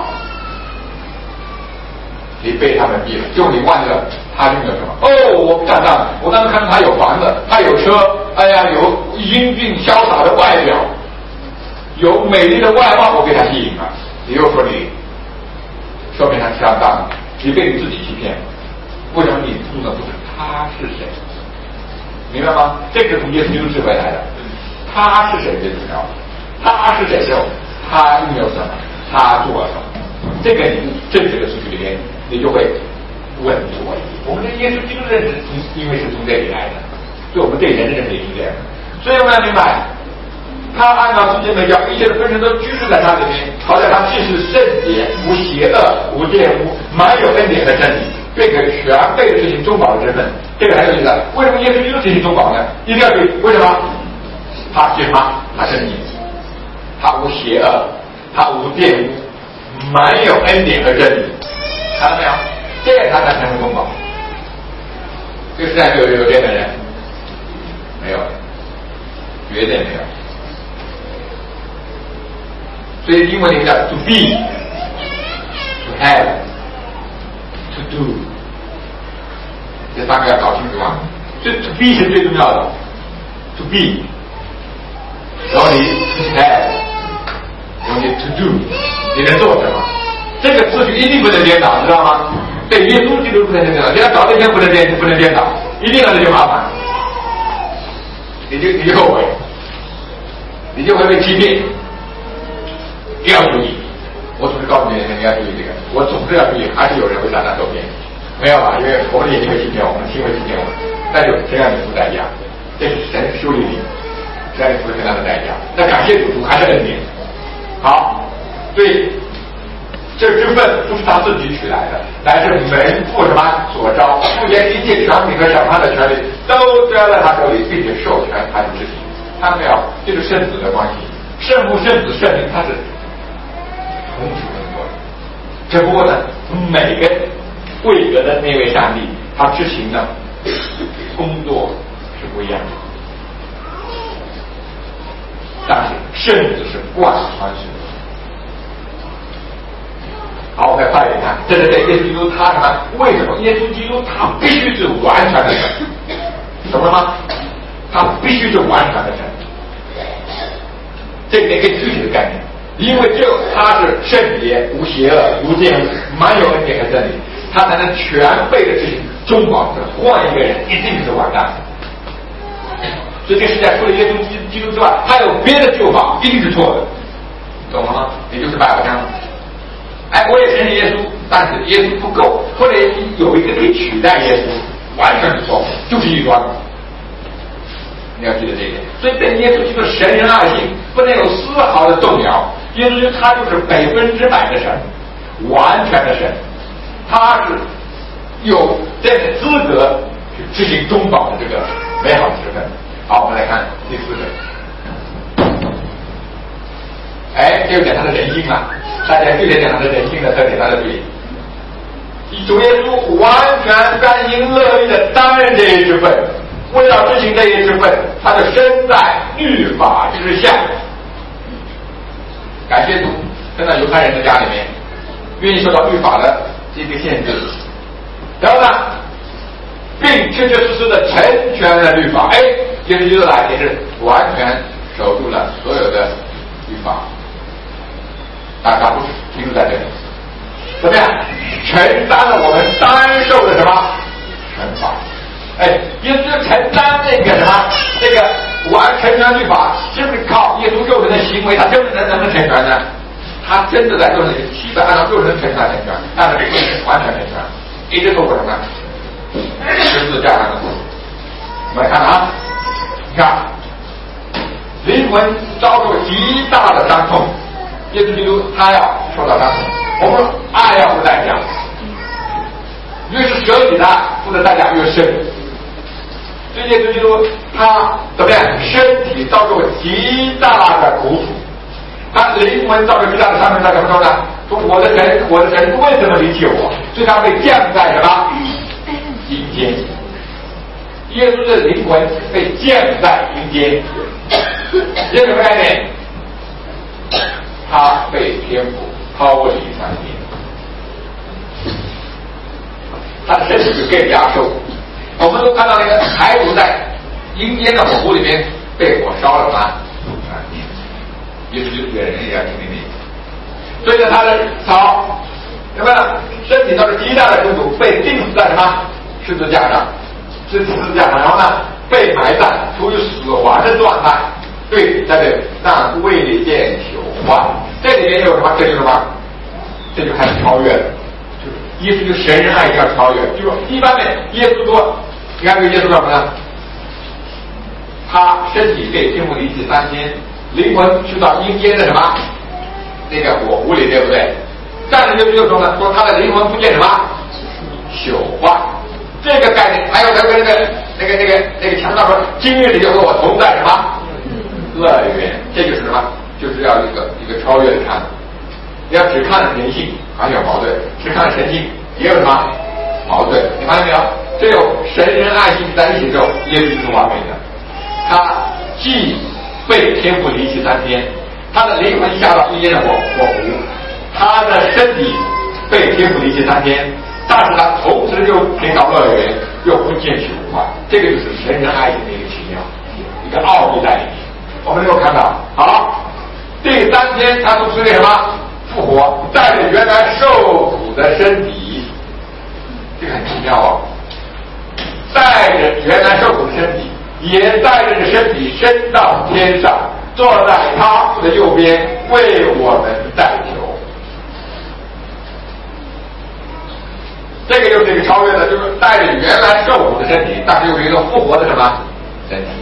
你被他们逼了，就你忘记了他拥有什么？哦，我上当，我当时看到他有房子，他有车，哎呀，有英俊潇洒的外表，有美丽的外貌，我被他吸引了。你又说你，说明他上当，你被你自己欺骗了。为什么你注重的不是他是谁？明白吗？这个从耶稣基督智慧来的。他是谁最重要？他是谁之后，他拥有什么？他做了什么？这个你正确的数据里面，你就会稳住我。我们对耶稣基督的认识，因为是从这里来的，所以我们对人的认识也是这样的。所以我们要明白，他按照自己的教，一切的分身都居住在他里面，好在他既是圣洁、无邪恶、无玷污、满有恩典的真理，并可全备的执行中保的身份。这个很有意思。为什么耶稣基督执行中保呢？一定要对，为什么？他是什么？他圣洁，他无邪恶，他无玷污，满有恩典和真理。看到没有？这样他才成为中保。这个世界上有有这样的人？没有，绝对没有。所以英文里面叫 to be, to have, to do， 这三个要搞清楚啊。所以 to be 是最重要的 ，to be， 然后你 to have， 然后你 to do， 你能做什么？这个次序一定不能颠倒，知道吗？对耶稣基督不能颠倒，只要找那天不能颠不能颠倒，一定让这就麻烦，你就你就后悔，你就会被欺骗。你要注意，我总是告诉你，你要注意这个，我总是要注意，还是有人会上当受骗，没有吧？因为我们的眼睛会欺骗我们，心会欺骗我们，那就谁让你付代价？这是神修理你，谁让你付了很大的代价？那感谢主，主还是恩典。好，所以这之分不是他自己取来的，乃是门父什么所招，父将一切权柄和审判的权利都交在他手里，并且授权他去执行。看到没有？这是圣子的关系，圣父、圣子、圣灵，他是同时工作的，只不过呢，每个位格的那位上帝，他执行的工作是不一样的。但是圣子是贯穿式的。好，我们再快一点看，这是对耶稣基督他什么？为什么耶稣基督他必须是完全的神？懂了吗？他必须是完全的神。这个一个具体的概念，因为只有他是圣洁、无邪恶、无玷污、满有恩典和真理，他才能全备的执行中保者。换一个人一定是完蛋的。所以这世界除了耶稣基督之外，还有别的救法，一定是错的，懂了吗？也就是拜偶像。哎，我也承认耶稣，但是耶稣不够，或者有一个可以取代耶稣，完全是错误，就是异端。你要记得这一点。所以对耶稣基督的神人二性不能有丝毫的动摇。耶稣基督他就是百分之百的神，完全的神，他是有这个资格去执行中保的这个美好的身份。好，我们来看第四个。哎，这就讲他的人性了。大家具体讲他的人性的特点，他的对主耶稣完全甘心乐意的担任这一职分， 为了执行这一之分，他就身在律法之下。感谢主，生在犹太人的家里面，愿意受到律法的这个限制，然后呢，并确确实实的成全了律法。哎，耶稣基督来也是完全守住了所有的律法，但他不是停留在这里，怎么样？承担了我们单受的什么惩罚？哎，耶稣承担那个什么那个完成全律法，是不是靠耶稣个人的行为，他真的能能不能成全呢？他真的在个人基本按照个人成全成全，但是这个是完全成全，一直透过什么？十字架上的苦。我们来看啊，你看，灵魂遭受极大的伤痛，耶稣基督他要受到伤痛，我们爱要付代价，越是舍己的付的代价越深。所以耶稣基督他怎么样？身体遭受极大的苦楚，他灵魂遭受极大的伤痛，他怎么说呢？说我的神，我的神为什么离弃我？所以他被降在什么？阴间。耶稣的灵魂被降在阴间，这什么概念？他被天父抛离三年，他的身体就更加受苦。我们都看到那个孩子在阴间的火湖里面被火烧了嘛，耶稣就这个人也要经历那个，所以呢，他的草什么身体遭受极大的痛苦，被钉死在什么十字架上，是十字架上，然后呢被埋葬，处于死亡的状态。对，在这但未见朽坏，这里面有什么？这就是什么？这就开始超越了，就是耶稣就神人爱要超越，就是说一方面耶稣说，你看这个耶稣说什么呢？他身体被天父离弃三天，灵魂去到阴间的什么那个火湖里，对不对？但是耶稣就说呢，说他的灵魂不见什么朽坏，这个概念。还有他跟那个那个那个那个强调说，今日你就和我同在什么乐园，这就是什么？就是要一个一个超越的看。你要只看人性，好像有矛盾；只看神性，也有什么矛盾？你发现没有？只有神人爱心在一起之后，耶稣就是完美的。他既被天父离弃三天，他的灵魂下到阴间的火火湖，他的身体被天父离弃三天，但是他同时又进到乐园，又不见朽坏。这个就是神人爱心的一个奇妙，一个奥秘在里面。我们能够看到，好，第三天他从死里什么复活，带着原来受苦的身体，这个很奇妙哦，带着原来受苦的身体，也带着这身体升到天上，坐在他父的右边，为我们代求。这个就是一个超越的，就是带着原来受苦的身体，但是有一个复活的什么身体。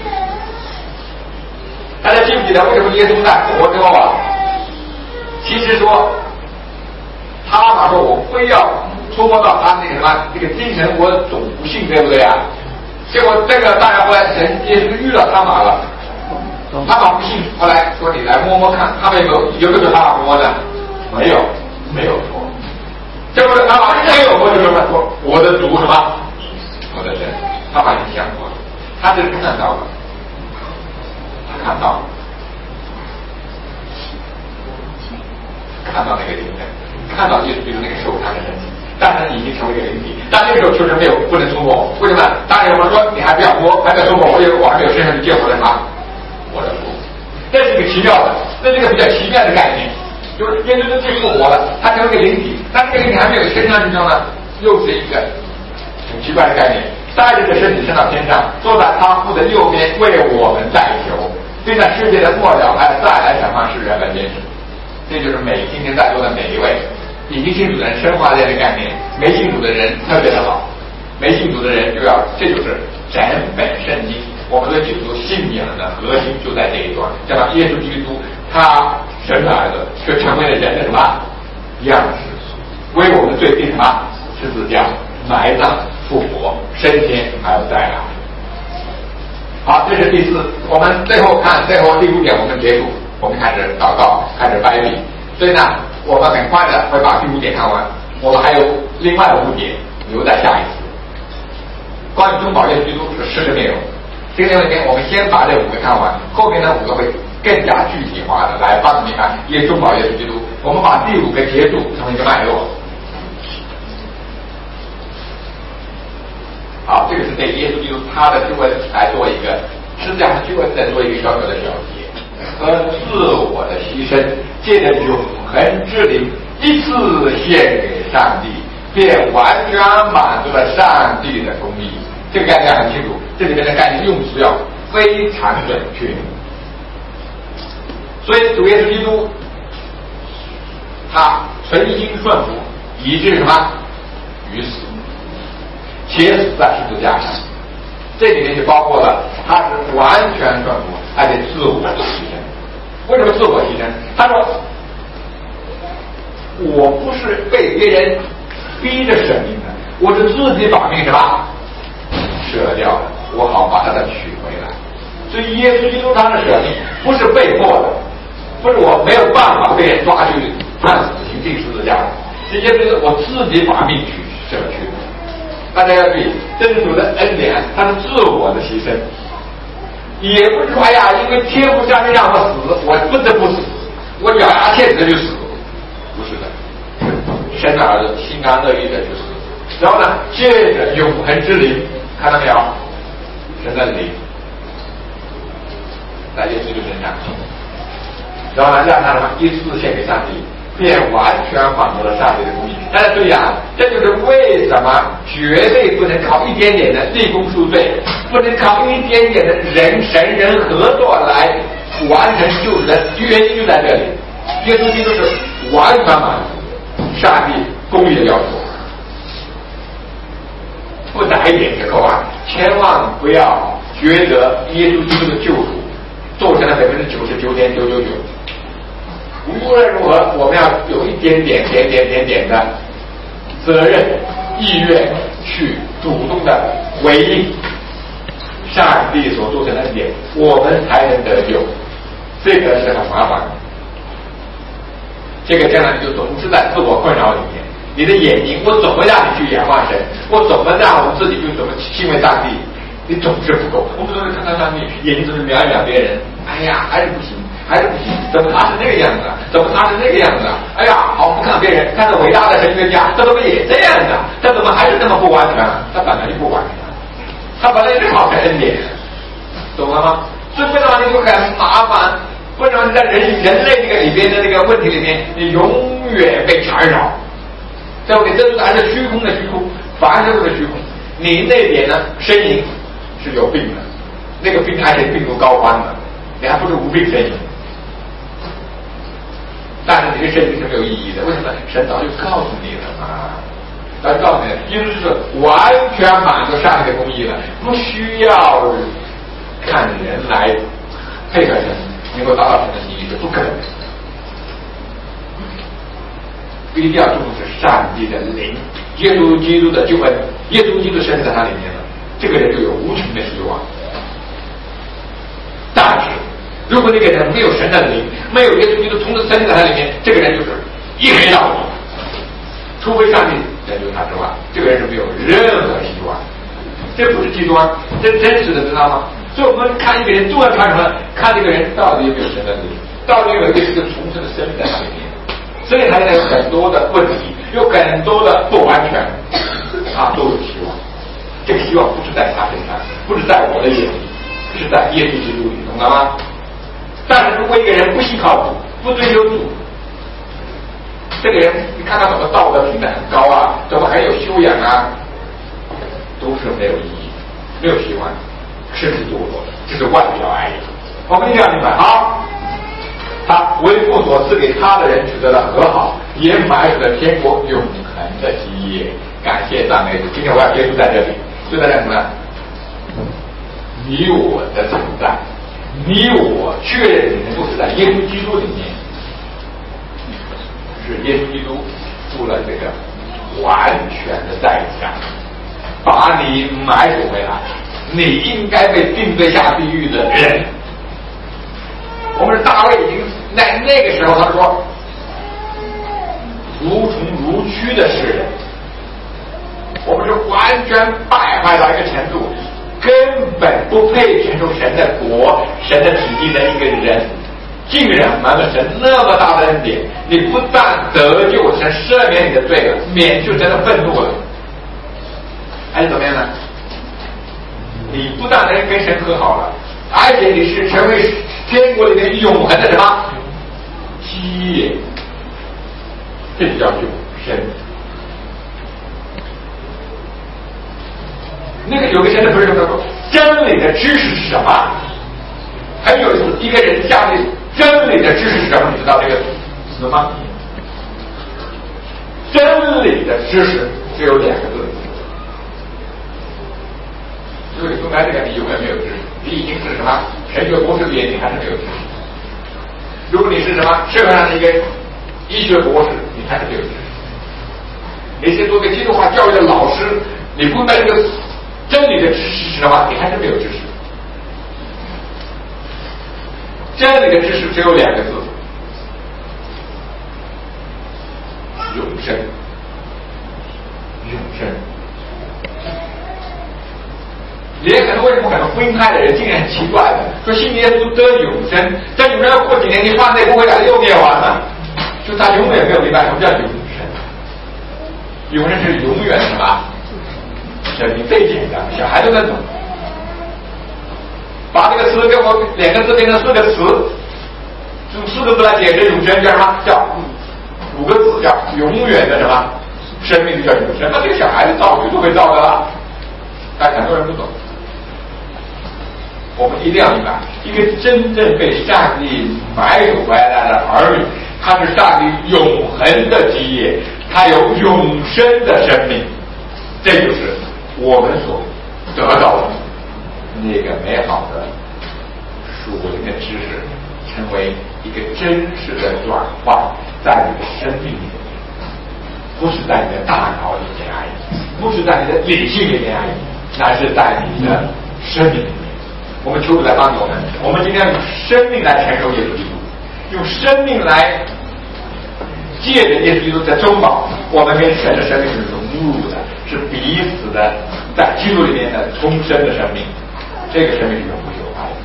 大家记不记得为什么耶稣在复活之后啊？其实说，他嘛说我非要触摸到他那个什么这个精神，我总不信，对不对啊？结果这个大家后来神耶稣遇到他玛了，他玛不信，后来说你来摸摸看，他们有没有有没有他玛摸呢？没有，没有说。结果他玛没有摸就什么说我的主什么，我的神，他把你想过了，他就是看到了。看到，看到那个灵魂，看到就是比如那个受伤的身体，但是已经成为一个灵体。但那个时候确实没有不能触摸，为什么？当然我们说你还不要摸，还没有触摸，我有我还没有身上去见我的什么，我的父。这是一个奇妙的，这是一个比较奇妙的概念，就是耶稣基督复活了，他成为一个灵体，但这个灵体还没有身上去之后呢，又是一个很奇怪的概念，带着这身体升到天上，坐在他父的右边，为我们代求。并在世界的末了还再来审判世人的件事，这就是每今天在座的每一位已经信主的人深化这样的概念，没信主的人特别的好，没信主的人就要，这就是整本圣经我们对基督信仰的核心就在这一段，叫做耶稣基督他神的儿子却成为了人的什么样式，为我们的罪定什么十字架，埋葬复活升天还要再来。好，这是第四，我们最后看最后第五点，我们结束，我们开始祷告，开始掰笔。所以呢，我们很快的会把第五点看完，我们还有另外五点留在下一次。关于中保耶稣基督是诗的内容， 这个里面我们先把这五个看完，后面的五个会更加具体化的来帮你看耶稣宝耶稣基督。我们把第五个结束成为一个脉络。好，这个是对耶稣基督他的救恩来做一个，是这样的救恩再做一个小小的小结，和自我的牺牲，借着永恒之灵一次献给上帝，便完全满足了上帝的公义。这个概念很清楚，这里面的概念用词要非常准确。所以主耶稣基督他存心顺服，以致什么于死，且死在十字架上。这里面就包括了他是完全顺服，而且自我的牺牲。为什么自我牺牲？他说我不是被别人逼着舍命的，我是自己把命什么舍掉了，我好把它再取回来。所以耶稣基督他的舍命不是被迫的，不是我没有办法被人抓去判死刑定十字架的，是耶稣基督我自己把命去舍去的。大家要注意，真主的恩典，他是自我的牺牲，也不是说哎呀，因为天父下面让我死，我不得不死，我咬牙切齿就死，不是的，神的儿子心甘乐意的就死。然后呢，借着永恒之灵，看到没有？神的灵在耶稣基督身上，然后呢，让他什么一次献给上帝，便完全满足了上帝的公义。大家注意啊，这就是为什么绝对不能靠一点点的立功赎罪，不能靠一点点的人神人合作来完成救人，原因就在这里。耶稣基督是完全满足上帝公义的要求，不打一点折扣啊！千万不要觉得耶稣基督的救赎做成了百分之九十九点九九九。无论如何，我们要有一点点、点点、点点的责任、意愿，去主动的回应上帝所做成的恩典，我们才能得救。这个是很麻烦的，这个将来你就总是在自我困扰里面。你的眼睛，我怎么让你去仰望神？我怎么让我们自己就怎么敬畏上帝？你总是不够。我们总是看看上帝，眼睛总是瞄一瞄别人，哎呀，还是不行。还是不行，怎么他是那个样子？怎么他是那个样子？哎呀，好不看别人，看着伟大的神学家，他怎么也这样子？他怎么还是那么不完全？他本来就不完全，他本来正好是恩典，懂了吗？所以不然你就很麻烦，不然你在人人类这个里边的这个问题里面，你永远被缠绕，对不对？这是还是虚空的虚空，凡事都是虚空。你那边呢，呻吟是有病的，那个病还是病入膏肓的，你还不是无病呻吟。但是你的生命是没有意义的，为什么？神早就告诉你了嘛，早就告诉你了，因为是完全满足上帝的公义了，不需要看人来配合神，能够达到神的心意是不可能的。一定要重视上帝的灵，耶稣基督的救恩，耶稣基督生在他里面了，这个人就有无穷的希望。但是如果那个人没有神的灵，没有耶稣基督同时生在他里面，这个人就是一黑道，除非上帝拯救他之外，这个人是没有任何希望。这不是极端，这是真实的，知道吗？所以我们看一个人，重要看什么？看这个人到底有没有神的灵，到底有没有一个重生的生命在他里面。所以他现在有很多的问题，有很多的不完全，他都有希望。这个希望不是在他身上，不是在我的眼里，是在耶稣基督里，懂了吗？但是如果一个人不信靠主，不追求主，这个人你看他怎么道德品德很高啊，怎么很有修养啊，都是没有意义，没有希望，甚至堕落，这是外表而已。我们一定要明白啊，他为父所赐给他的人取得了和好，也买取了天国永恒的基业。感谢赞美主！今天我要结束在这里，就在什么呢？你我的存在。你我确认你能够是在耶稣基督里面，是耶稣基督付了这个完全的代价，把你买赎回来，你应该被定罪下地狱的人。我们是大卫已经在那个时候，他说如虫如蛆的世人，我们是完全败坏到一个程度，根本不不配承受神的国、神的旨意的一个人，竟然蒙了神那么大的恩典，你不但得救，神赦免你的罪了，免去神的愤怒了，还是怎么样呢？你不但能跟神和好了，而且你是成为天国里面永恒的什么基业，这就叫永生。那个有个现在不是说真理的知识是什么？很有意思，一个人下面真理的知识是什么？你知道这个词吗？真理的知识只有两个字。如果你说白这个，你永远没有知识，你已经是什么神学博士毕业，你还是没有知识。如果你是什么社会上的一个医学博士，你还是没有知识。你是做个基督化教育的老师，你不明白这个真理的知识是什么，你还是没有知识。真理的知识只有两个字：永生。永生。连很多为什么很多福音派的人竟然很奇怪的说信耶稣得永生，但永生要过几年你犯罪不会来又灭亡了，就他永远没有明白什么叫永生。永生是永远什么？生命最简单，小孩都能懂。把这个词跟我两个字变成四个词，用四个字来解释永生叫什么？叫五个字叫永远的什么？生命就叫永生。那这个小孩子造句都会造的啦，但很多人不懂。我们一定要明白，一个真正被上帝买有回来的儿女，他是上帝永恒的基业，他有永生的生命，这就是我们所得到的那个美好的属灵的知识，成为一个真实的转化在你的生命里面，不是在你的大脑里面而已，不是在你的理性里面而已，乃是在你的生命里面。我们求主来帮助我们，我们今天要用生命来承受耶稣基督，用生命来借着耶稣基督的中保，我们跟神的生命是融入的，是彼此的在基督里面的重生的生命，这个生命是永不朽坏的，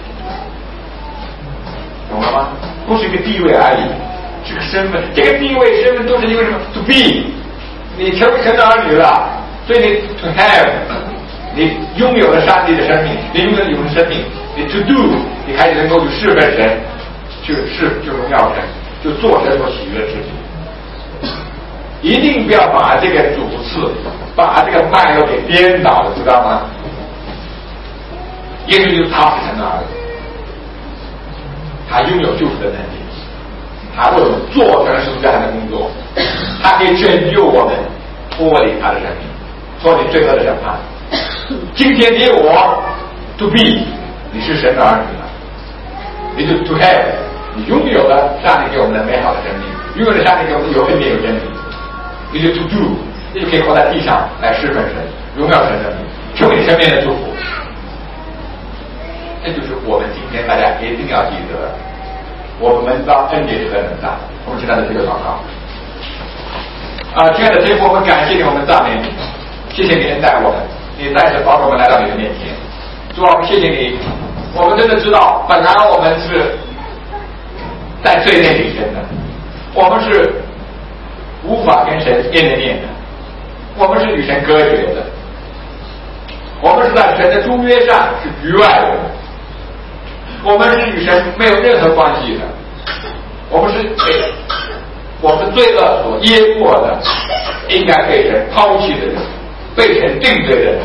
懂了吗？不是一个地位而已，是个身份，这个地位身份都是因为什么 ？To be， 你成为神的儿女了，所以你 to have。你拥有了上帝的生命，你拥有了永生生命，你 to do， 你还能够去侍奉神，去侍就荣耀神，就做神所喜悦的事情。一定不要把这个主次，把这个脉络给颠倒了，知道吗？耶稣就是他是神的儿子，他拥有救赎的能力，他为我们做成十字架上的工作，他可以拯救我们，脱离他的生命，脱离罪恶的审判。今天你我 to be， 你是神的儿女了，你就 to have， 你拥有了上帝给我们的美好的生命，拥有了上帝给我们有恩典有真理，你就 to do， 你就可以活在地上来侍奉神，荣耀神的名，成为你身边的祝福。这就是我们今天大家一定要记得，我们知道恩典是何等大。我们现在的这个祷告啊，亲爱的天父，我们感谢你，我们赞美你，谢谢你恩待我们。你再次保守我们来到你的面前，主啊，我们谢谢你。我们真的知道，本来我们是在罪内里生的，我们是无法跟神面对面的，我们是与神隔绝的，我们是在神的诸约上是局外人，我们是与神没有任何关系的，我们是被我们罪恶所淹没的，应该被神抛弃的人，被神定罪的人。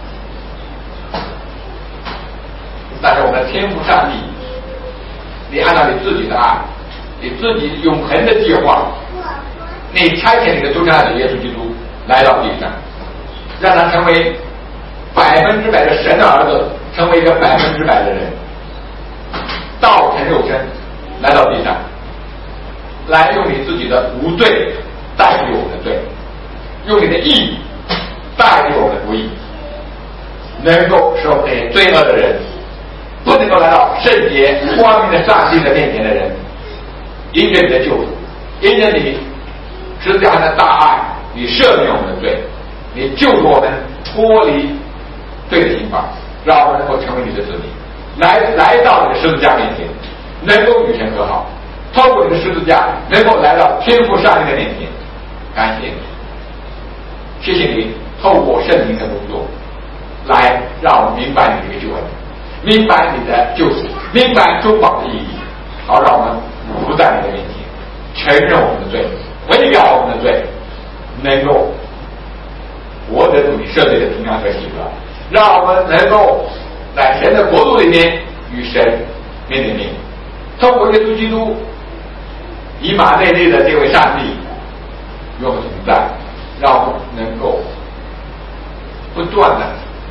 但是我们的天父上帝，你按照你自己的爱，你自己永恒的计划，你差遣你的独生爱子耶稣基督来到地上，让他成为百分之百的神的儿子，成为一个百分之百的人，道成肉身来到地上，来用你自己的无罪代替我们的罪，用你的义代替我们的不义，能够使我们这些罪恶的人不能够来到圣洁光明的上帝的面前的人，因着你的救赎，因着你十字架上的大爱，你赦免我们的罪，你救赎我们脱离罪的刑罚， 让我们能够成为你的子民，来来到你的十字架面前，能够与神和好，透过你的十字架能够来到天父上帝的面前。感谢你，谢谢你透过圣灵的工作来让我们明白你的救恩，明白你的救赎，明白中保的意义，好让我们伏在你的面前，承认我们的罪，悔改我们的罪，能够获得主你赦罪的平安和喜乐，让我们能够在神的国度里面与神面对面，透过耶稣基督以马内利的这位上帝与我们同在，让我们能够不断的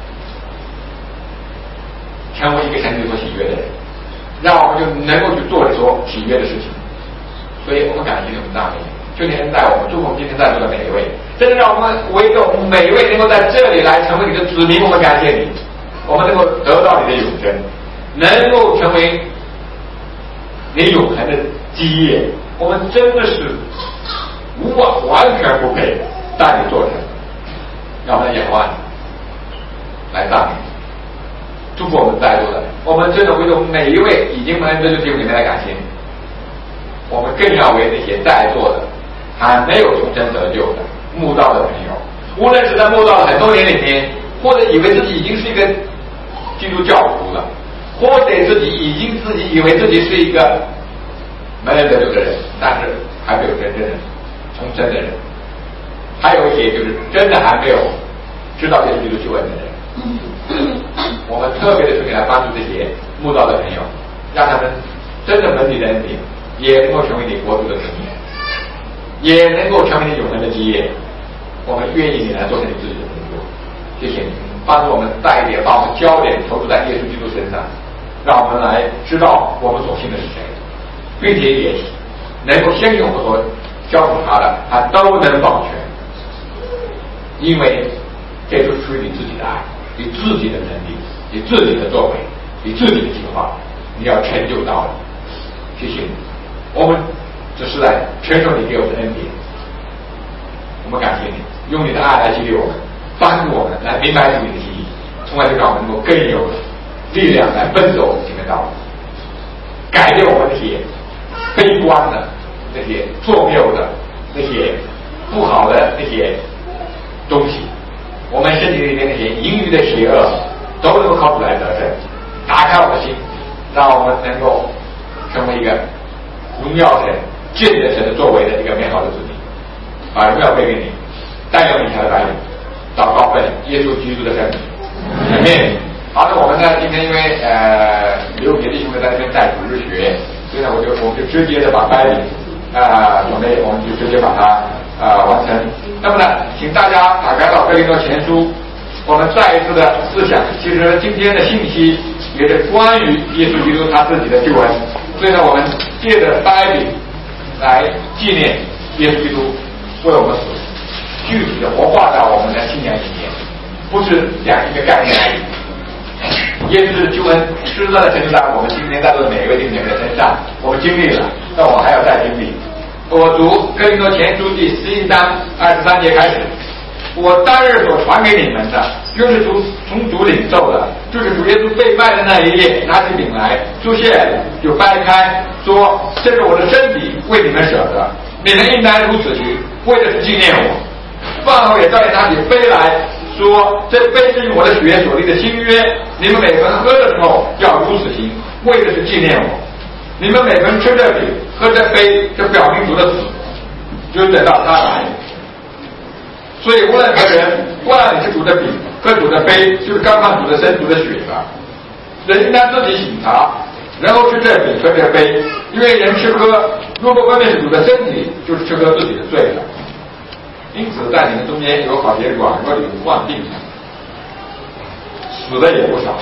成为一个神所喜悦的人，让我们就能够去做所喜悦的事情。所以我们感谢你们大名，求你恩待我们，祝福我们今天在座的每一位，真的让我们唯有我们每一位能够在这里来成为你的子民，我们感谢你，我们能够得到你的永生，能够成为你永恒的基业，我们真的是无完完全不配带你做成，让我们的眼望来赞美，祝福我们在座的，我们真的为了每一位已经蒙恩得救的弟兄来感谢你，我们更要为那些在座的还没有重生得救的慕道的朋友，无论是在慕道很多年里面，或者以为自己已经是一个基督教徒了，或者自己已经自己以为自己是一个没人得救的人，但是还没有真正的重生的人，还有一些就是真的还没有知道耶稣基督救恩的人，我们特别的是给来帮助这些慕道的朋友，让他们真的蒙你的恩典，也能够成为你国度的成员，也能够成为你永恒的基业。我们愿意你来做成你自己的工作，谢谢你帮助我们带一点，把我们焦点投注在耶稣基督身上，让我们来知道我们所信的是谁，并且也能够相信我们所交付他的，他都能保全，因为这是出于你自己的爱，你自己的能力，你自己的作为，你自己的计划，你要成就到了。谢谢你，我们只是来承受你给我的恩典，我们感谢你，用你的爱来激励我们，帮助我们来明白主你的心意，从而就让我们能够更有力量来奔走前面道路，改变我们那些悲观的、那些错谬的、那些不好的那些东西，我们身体里面那些盈余的邪恶都能够靠主来得胜，打开我的心，让我们能够成为一个荣耀神、见证神的作为的一个美好的子民，把荣耀归给你，但有你才的带领，祷告奉耶稣基督的圣名，阿门。好的，我们呢今天因为呃没有别的兄弟在那边带主日学，所以呢我就我们就直接的把掰领啊准备，我们就直接把它啊、呃、完成。那么呢，请大家打开到哥林多前书，我们再一次的思想，其实今天的信息也是关于耶稣基督他自己的救恩，所以呢，我们借着掰领来纪念耶稣基督为我们死，具体的活化在我们的信仰里面，不是讲一个概念而已。耶稣的救恩实在的成就在我们今天在座的每一位弟兄姐妹的身上，我们经历了，但我还要再经历。我读哥林多前书第十一章二十三节开始，我当日所传给你们的，就是主从主领受的，就是主耶稣被卖的那一夜，拿起饼来，祝谢就掰开，说这是我的身体，为你们舍的，你们应当如此行，为的是纪念我。饭后也照样拿起杯来，说这杯是用我的血所立的新约，你们每个人喝的时候要如此行，为的是纪念我。你们每个人吃这饼喝这杯，这表明主的死，就是等到他来。所以无论何人，无论你是主的饼喝主的杯，就是刚刚主的身主的血了。人应当自己醒察，然后吃这饼喝这杯，因为人吃喝若不分辨是主的身体，就是吃喝自己的罪了。因此在你们中间有好些软弱有患病的，死的也不少。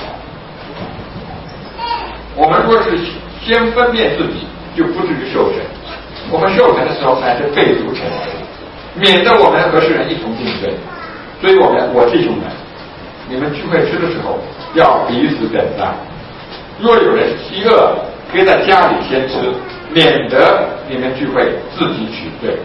我们若是先分辨自己，就不至于受审。我们受审的时候才是被主惩罚，免得我们和世人一同定罪。所以我们我弟兄们，你们聚会吃的时候要彼此等待。若有人饥饿，可以在家里先吃，免得你们聚会自己取罪。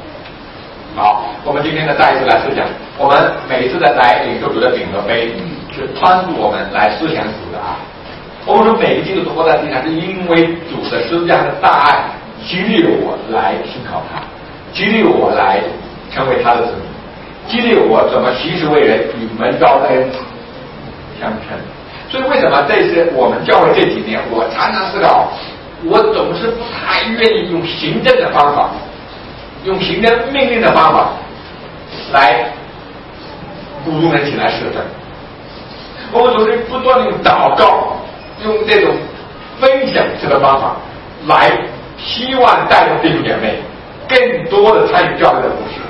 好，我们今天呢再一次来思想，我们每一次的来领受主的饼和杯， 是帮助我们来思想主的爱。我们说每个基督徒活在地上，是因为主的十字架的大爱激励了我来信靠他，激励我来成为他的子民，激励我怎么行事为人与门招的恩相称。所以为什么这是我们教会这几年，我常常思考，我总是不太愿意用行政的方法，用行政命令的方法来鼓动人起来设正。我们总是不断的用祷告，用这种分享式的方法来希望带动弟兄姐妹更多的参与教会的服事。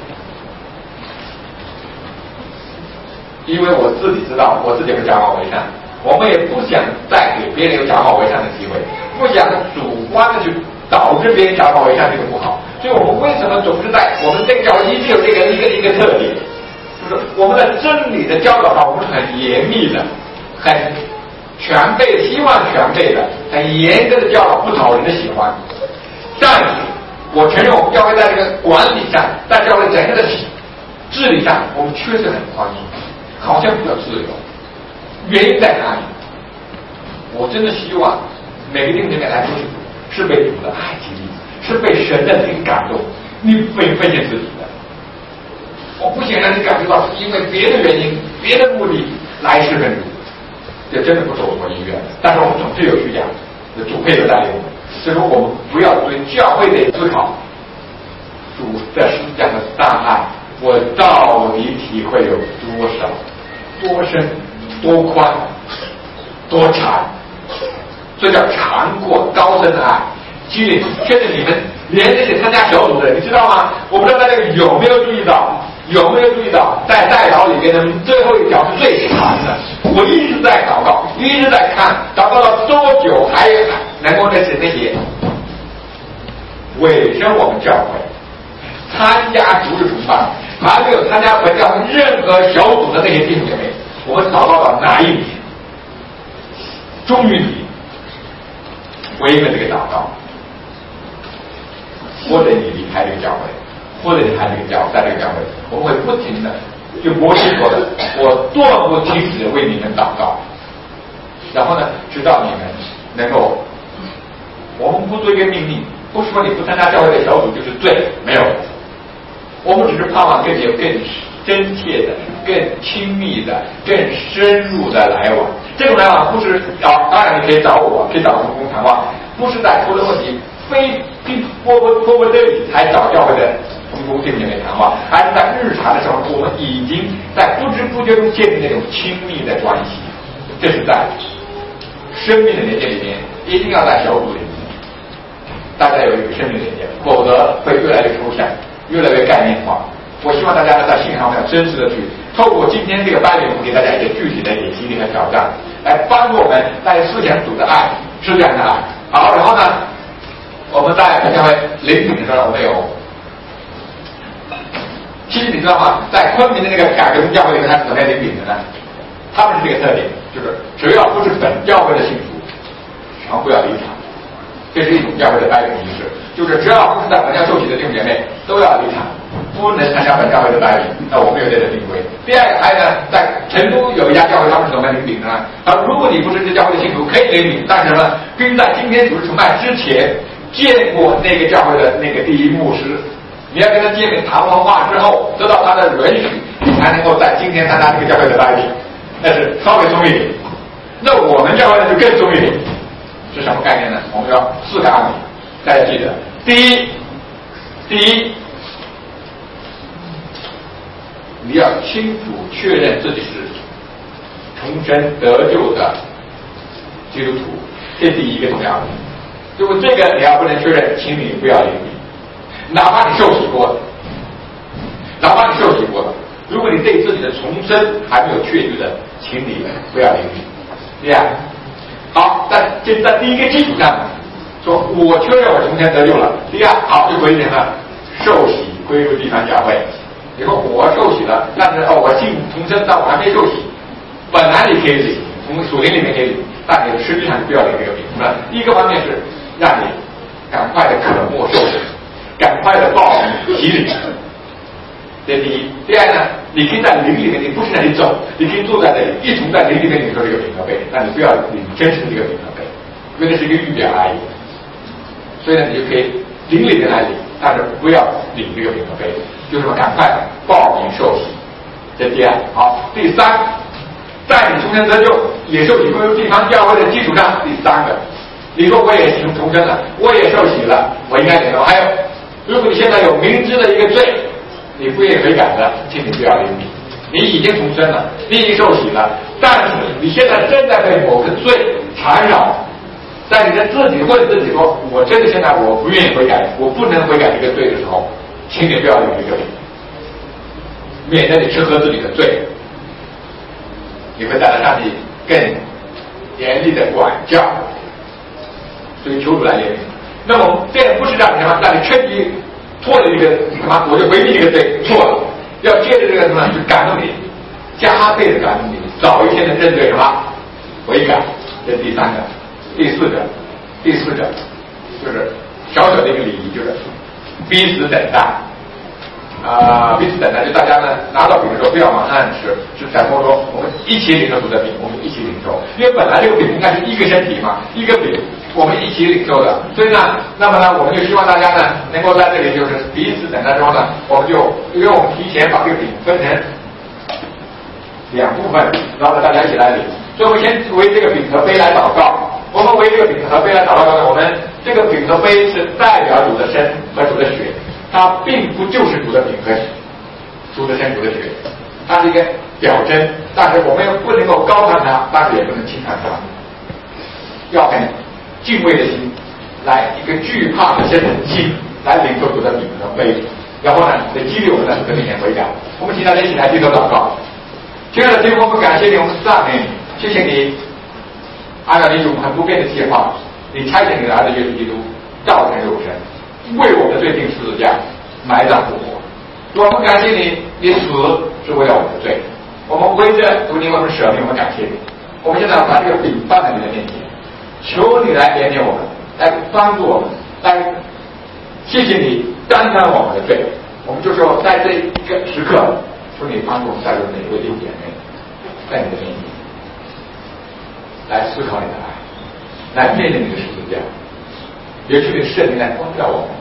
因为我自己知道我自己会假冒为善，我们也不想再给别人有假冒为善的机会，不想主观的去导致别人假冒为善，这个不好。所以我们为什么总是在我们这个教会一直有这个一个一个特点，就是我们的真理的教导上，我们是很严密的，很全备，希望全备的，很严格的教导，不讨人的喜欢。但是我承认我们教会在这个管理上，在教会整个的治理上，我们确实很宽松，好像比较自由。原因在哪里？我真的希望每个弟兄姐妹来说是被主的爱激励，是被神的灵感动，你非奉献自己的。我不想让你感觉到是因为别的原因、别的目的来侍奉主，这真的不是我们意愿。但是我们总是有需要，主配的带领我们。所以说，我们不要对教会的思考，主在十字架的大爱，我到底体会有多少、多深、多宽、多长？这叫长过高深的爱。激励，确实你们连这些参加小组的人，你知道吗？我不知道大家有没有注意到，有没有注意到，在代祷里面的最后一条是最长的。我一直在祷告，一直在看，祷告到多久还能够那些那些委身我们教会参加主日崇拜，还没有参加本教会任何小组的那些弟兄姐妹，我们祷告到哪一年？终于你为了这个祷告，或者你离开这个教会，或者你还这个教在这个教会，我们会不停的，就摩西说的，我断不停止的为你们祷告，然后呢，直到你们能够，我们不做一个命令，不是说你不参加教会的小组就是罪，没有，我们只是盼望跟你有更真切的、更亲密的、更深入的来往。这种来往不是找，当然你可以找我，可以找同工谈话，不是在出了问题非迫不迫不得已才找教会的同工弟兄姐妹谈话，而是在日常的时候，我们已经在不知不觉中建立那种亲密的关系。这是在生命的连接里面，一定要在小组里面，大家有一个生命连接，否则会越来越抽象，越来越概念化。我希望大家呢在信上面真实的去透过今天这个班里，我们给大家一些具体的一些激励和挑战，来帮助我们在思想主的爱，是这样的爱。好，然后呢，我们在教会领饼的时候，我们有，其实你知道吗？在昆明的那个改革宗教会里面，他是怎么样领饼的呢？他们是这个特点，就是只要不是本教会的信徒，全部要离场。这是一种教会的代表仪式，就是只要不是在本教受洗的弟兄姐妹都要离场，不能参加本教会的代理。那我们有这个定规。第二个还呢，在成都有一家教会，他们是怎么领饼呢？啊，如果你不是这教会的信徒，可以领饼，但是呢，必须在今天主日崇拜之前见过那个教会的那个第一牧师，你要跟他见面谈完话之后，得到他的允许，你才能够在今天参加这个教会的代理。那是稍微松一点。那我们教会呢就更松一点。是什么概念呢？我们要四个案例，大家记得。第一，第一，你要清楚确认自己是重生得救的基督徒，这是第一个重要的。如果这个你要不能确认，请你不要领饼，哪怕你受洗过的，哪怕你受洗过的，如果你对自己的重生还没有确据的，请你不要领饼。第二。好，在这在第一个基础上，说我确认我重生得救了。第二，好，就规定了受洗归入地方教会。你说我受洗了，但是哦，我信重生，但我还没受洗。本来你可以领，从属灵里面可以领，但你实际上不要领这个饼。那第一个方面是让你赶快的渴慕受洗，赶快的报名洗礼。这第一。第二呢， 你可以在灵里面，你不是那里走，你可以坐在这里，一同在灵里面领受这个饼和杯，但你不要领真实的这个饼和杯，因为那是一个预表而已。所以呢，你就可以灵里面来领，但是不要领这个饼和杯，就这么赶快报名受洗。这第二，好，第三，在你重生得救、也受洗归入地方教会的基础上，第三个，你说我也重重生了，我也受洗了，我应该怎么？还有，如果你现在有明知的一个罪，你不愿意悔改的，请你不要领你。你已经重生了，你已经受洗了，但是你现在正在被某个罪缠绕，在你的自己问自己说，我这个现在我不愿意悔改，我不能悔改这个罪的时候，请你不要领这个，免得你吃喝自己的罪，你会带来上帝更严厉的管教。所以求主来怜悯。那么这样不是让你什么，让你趁机错了一个什么，我就回避这个罪，错了。要借着这个什么去感动你，加倍的感动你，早一天的针对什么悔改。这是第三个，第四个，第四个就是小小的一个礼仪，就是彼此等待。啊、呃，彼此等待，就大家呢拿到饼的时候不要马上吃，是闪光说我们一起领受主的饼，我们一起领受，因为本来这个饼应该是一个身体嘛，一个饼我们一起领受的，所以呢，那么呢，我们就希望大家呢能够在这里就是彼此等待之后呢，我们就因为我们提前把这个饼分成两部分，然后呢大家一起来领，所以我们先为这个饼和杯来祷告。我们为这个饼和杯来祷告呢，我们这个饼和杯是代表主的身和主的血。它并不就是主的饼和主的身主的血，它是一个表征，但是我们又不能够高看它，但是也不能轻看它，要很敬畏的心，来一个惧怕的心来领受主的饼和杯，然后呢，来激励我们的主的面前悔改。我们请大家一起来低头祷告。亲爱的天父，我们感谢你，我们赞美你，谢谢你按照你永恒不变的计划，你差遣你的儿子耶稣基督道成肉身，为我们的罪定十字架，埋葬复活。我们感谢你，你死是为了我们的罪。我们为着主你我们舍命，我们感谢你。我们现在把这个饼放在你的面前，求你来怜悯我们，来帮助我们，来谢谢你担当我们的罪。我们就说在这一个时刻，求你帮助我们在座每一位弟兄姐妹，在你的面前来思考你的爱，来面对你的十字架。也许你圣灵来光照我们，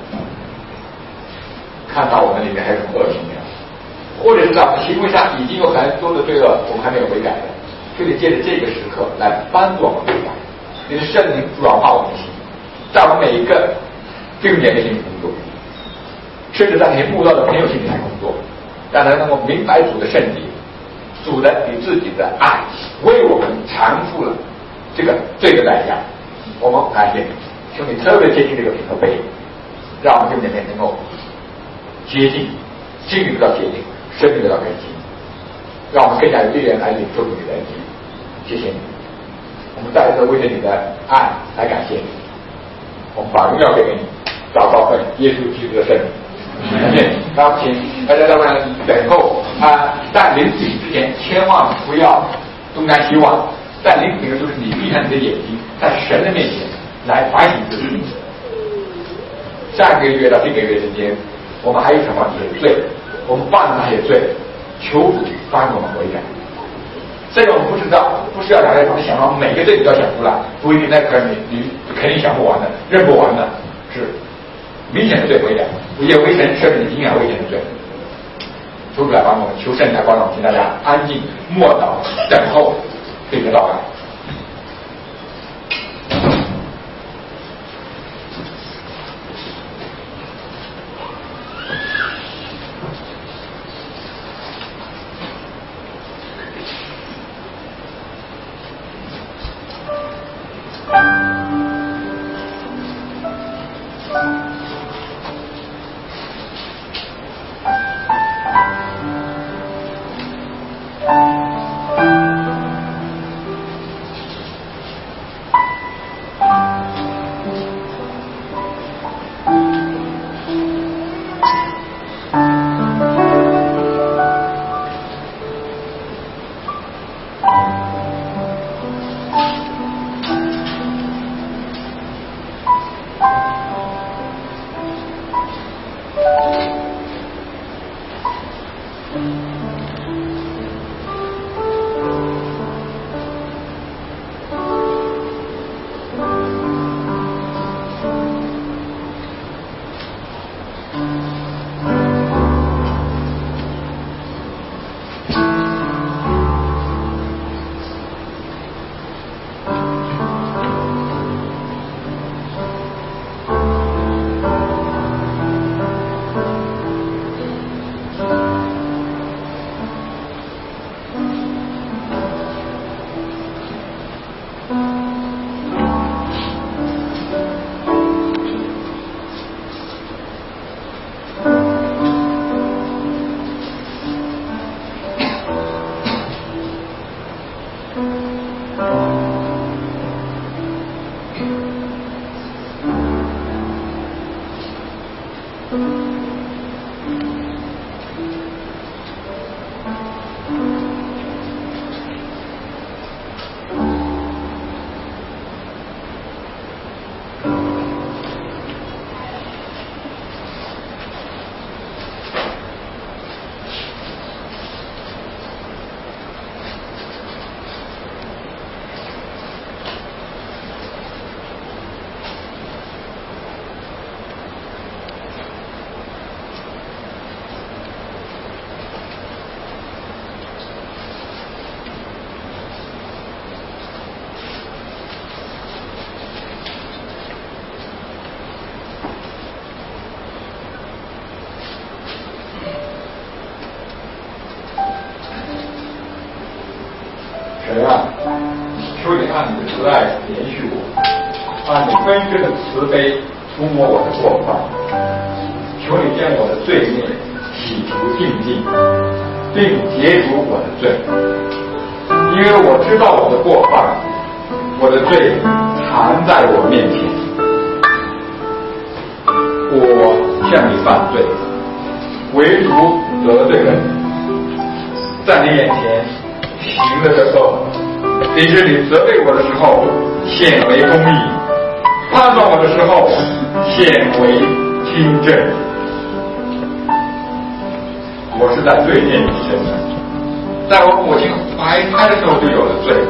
看到我们里面还有什么恶行没有，或者是在我们行为上已经有很多的罪恶，我们还没有悔改的，就得借着这个时刻来帮助我们悔改。你的圣灵软化我们的心，在我们每一个弟兄姐妹心里工作，甚至在那些慕道的朋友心里来工作，让他能够明白主的圣洁，主的你自己的爱为我们偿付了这个罪的代价。我们感谢你，求你特别接近这个饼和杯，让我们弟兄姐妹能够接近，心灵得到接近，生命得到更新，让我们更加有力量来领受你的恩典。谢谢你，我们再一次为着你的爱来感谢你，我们把荣耀给你，祷告奉耶稣基督的圣名。感谢，然后请大家在外等候啊，在领饼之前，千万不要东张西望。在领饼的时候，你闭上你的眼睛，在神的面前来反省自己。上个月到这个月之间，我们还有什么野罪？我们犯了那些罪，求主帮助我们悔改。这个我们不知道，不是要大家怎么想到每个罪都要想出来，不一定那可你你肯定想不完的，认不完的，是明显的罪悔改，也为神设立影响危险的罪。求主来帮助我们，求圣来帮助我们，请大家安静默祷，等候这个到来。 求你按你的慈爱连续我，按你丰盛的慈悲涂抹我的过犯，求你将我的罪孽洗除净尽，并解除我的罪，因为我知道我的过犯，我的罪藏在我面前，我向你犯罪，唯独得罪了你，在你眼前行了这恶，以致你责备我的时候显为公义，判断我的时候显为清正。我是在罪孽里生的，在我母亲怀胎的时候就有了罪。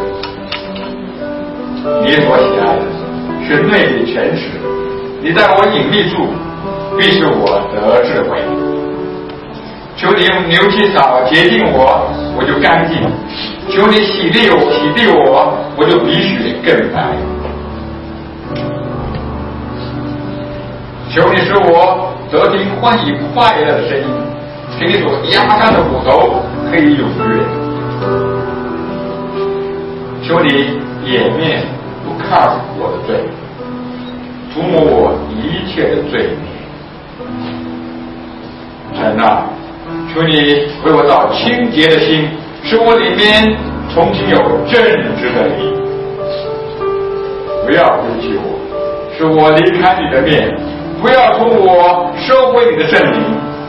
你所喜爱的是内里诚实，你在我隐秘处必使我得智慧。求你用牛膝草洁净我，我就干净；求你洗涤我，洗涤我，我就比雪更白。求你使我得听欢喜快乐的声音，使你所压伤的骨头可以永远。求你掩面不看我的罪，涂抹我一切的罪孽。神啊，求你为我造清洁的心，使我里面重新有正直的灵。不要丢弃我，使我离开你的面，不要从我收回你的圣灵。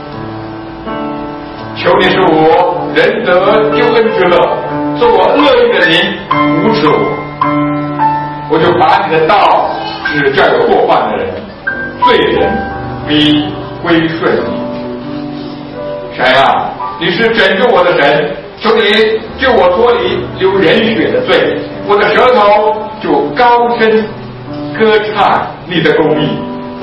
求你使我仁得救恩之乐，做我恶意的灵扶持我，我就把你的道指教有过犯的人，罪人必归顺你。神啊，你是拯救我的神，求你救我脱离流人血的罪，我的舌头就高声歌唱你的公义。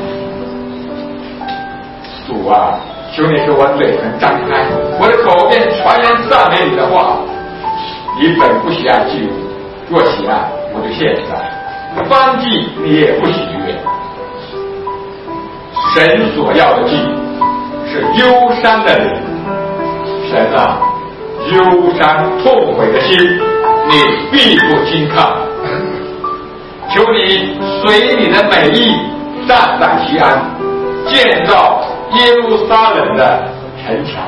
主啊，求你使我嘴唇张开，我的口便传言赞美你的话。你本不喜爱祭物，若喜爱，我就献上；燔祭你也不喜悦。神所要的祭是忧伤的灵，神啊，忧伤痛悔的心，你必不轻看。求你随你的美意站在西安，建造耶路撒冷的城墙。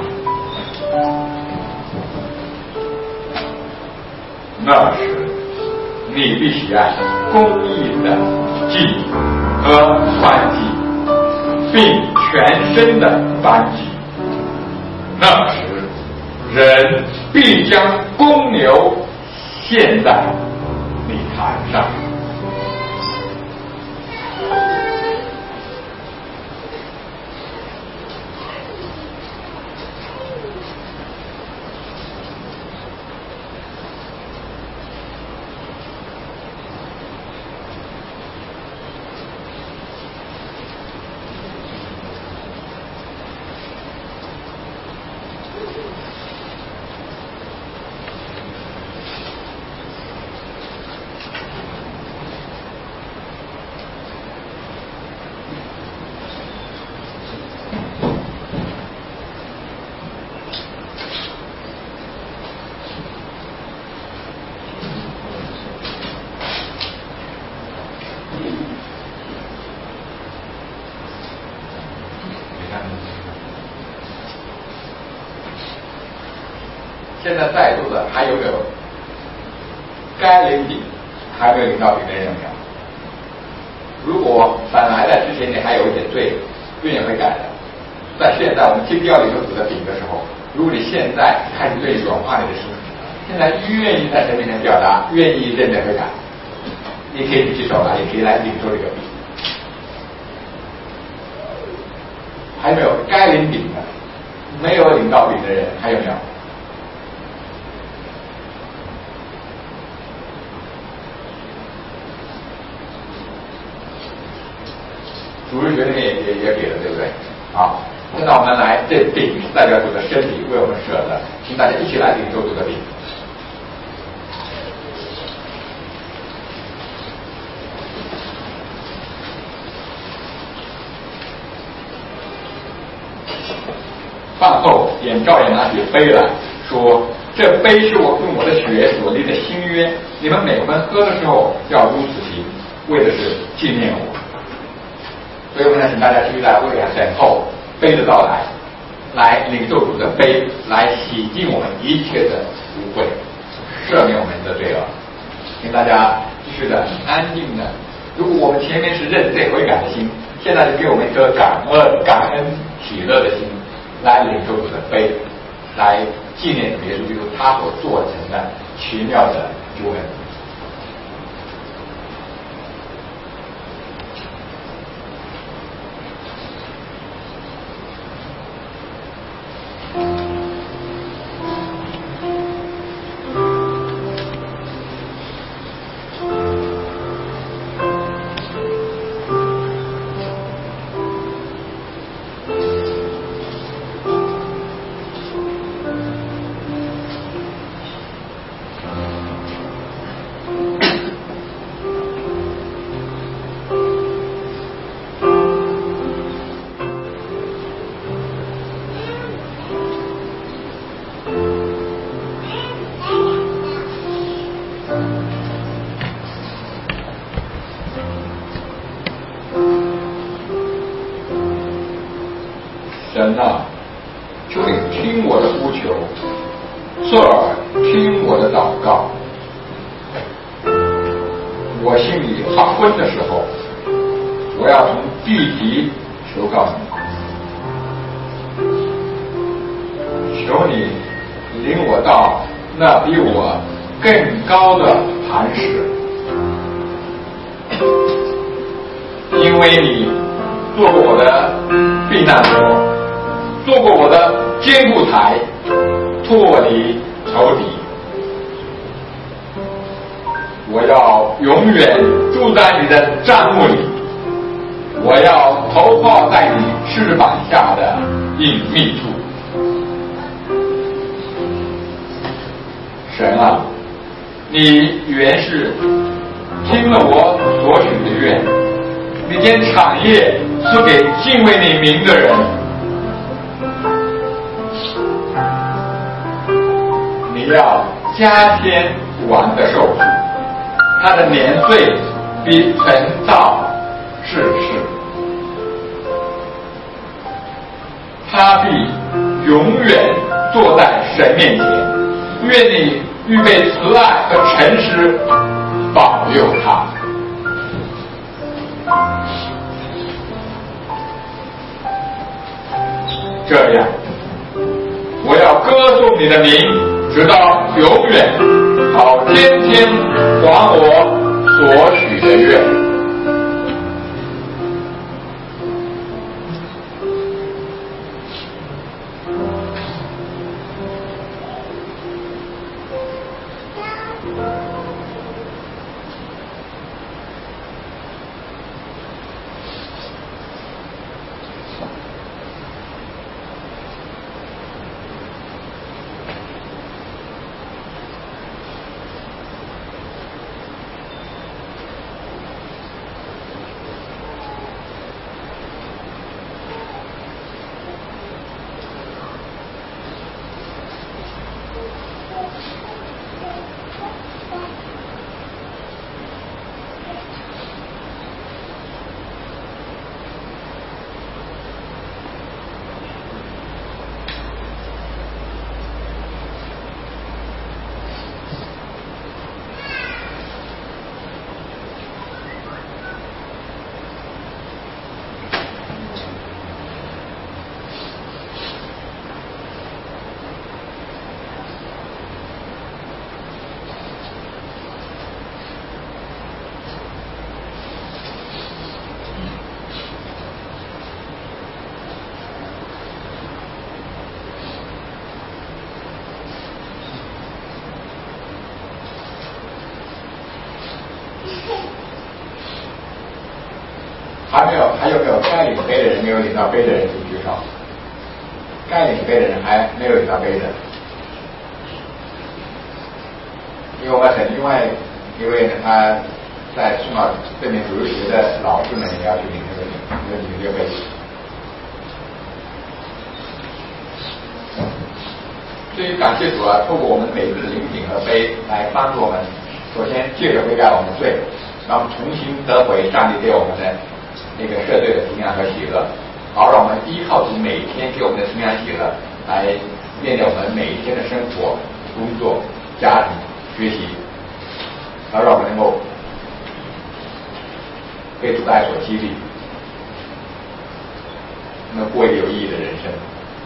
那时你必喜爱公义的祭和燔祭，并全身的燔祭。那时人必将公牛献在你坛上。现在在座的还有没有该领饼还没有领到饼的人有没有？如果本来在之前你还有一点罪，愿意会改的，在现在我们经教里头指的饼的时候，如果你现在开始对软化你的心，现在愿意在神面前表达，愿意认真悔改，你可以举起手来，也可以来领受这个饼。还没有该领饼的，没有领到饼的人还有没有？主日学里面也也也给了，对不对？好，现在我们来，这饼是代表主的身体为我们舍的，请大家一起来领受主的饼。饭后，眼照也拿起杯来说：“这杯是我用我的血所立的新约， 你们每逢喝的时候要如此行，为的是纪念我。所以我们呢，请大家继续来为啊等候杯的到来，来领受主的杯，来洗净我们一切的污秽，赦免我们的罪恶。请大家继续的安静的。如果我们前面是认罪悔改的心，现在就给我们一颗感恩、感恩、喜乐的心，来领受主的杯，来纪念主耶稣基督他所做成的奇妙的救恩。神啊，求你听我的呼求，侧耳听我的祷告。我心里发昏的时候，我要从地极求告你，求你领我到那比我更高的磐石，因为你做过我的避难所，做过我的坚固台，脱离仇敌。我要永远住在你的帐幕里，我要投靠在你翅膀下的隐秘处。神啊，你原是听了我所许的愿，你将产业赐给敬畏你名的人。你要加添王的寿数，他的年岁比晨照世世，他必永远坐在神面前。愿你预备慈爱和诚实保佑他。这样，我要歌颂你的名，直到永远，好天天还我所许的愿。还没有，还有没有该领杯的人？没有领到杯的人请举手。该领杯的人还没有领到杯的，因为我们很另外一位呢，他在送到这边主日学的老师们也要去领这个这个领这个杯。所以感谢主啊，透过我们每一次的领品和杯来帮助我们首先借着悔改我们的罪，让我们重新得回上帝给我们的那个赦罪的平安和喜乐，好让我们依靠主每天给我们的平安喜乐来面对我们每一天的生活、工作、家庭、学习，好让我们能够被主的爱所激励，能够过一个有意义的人生。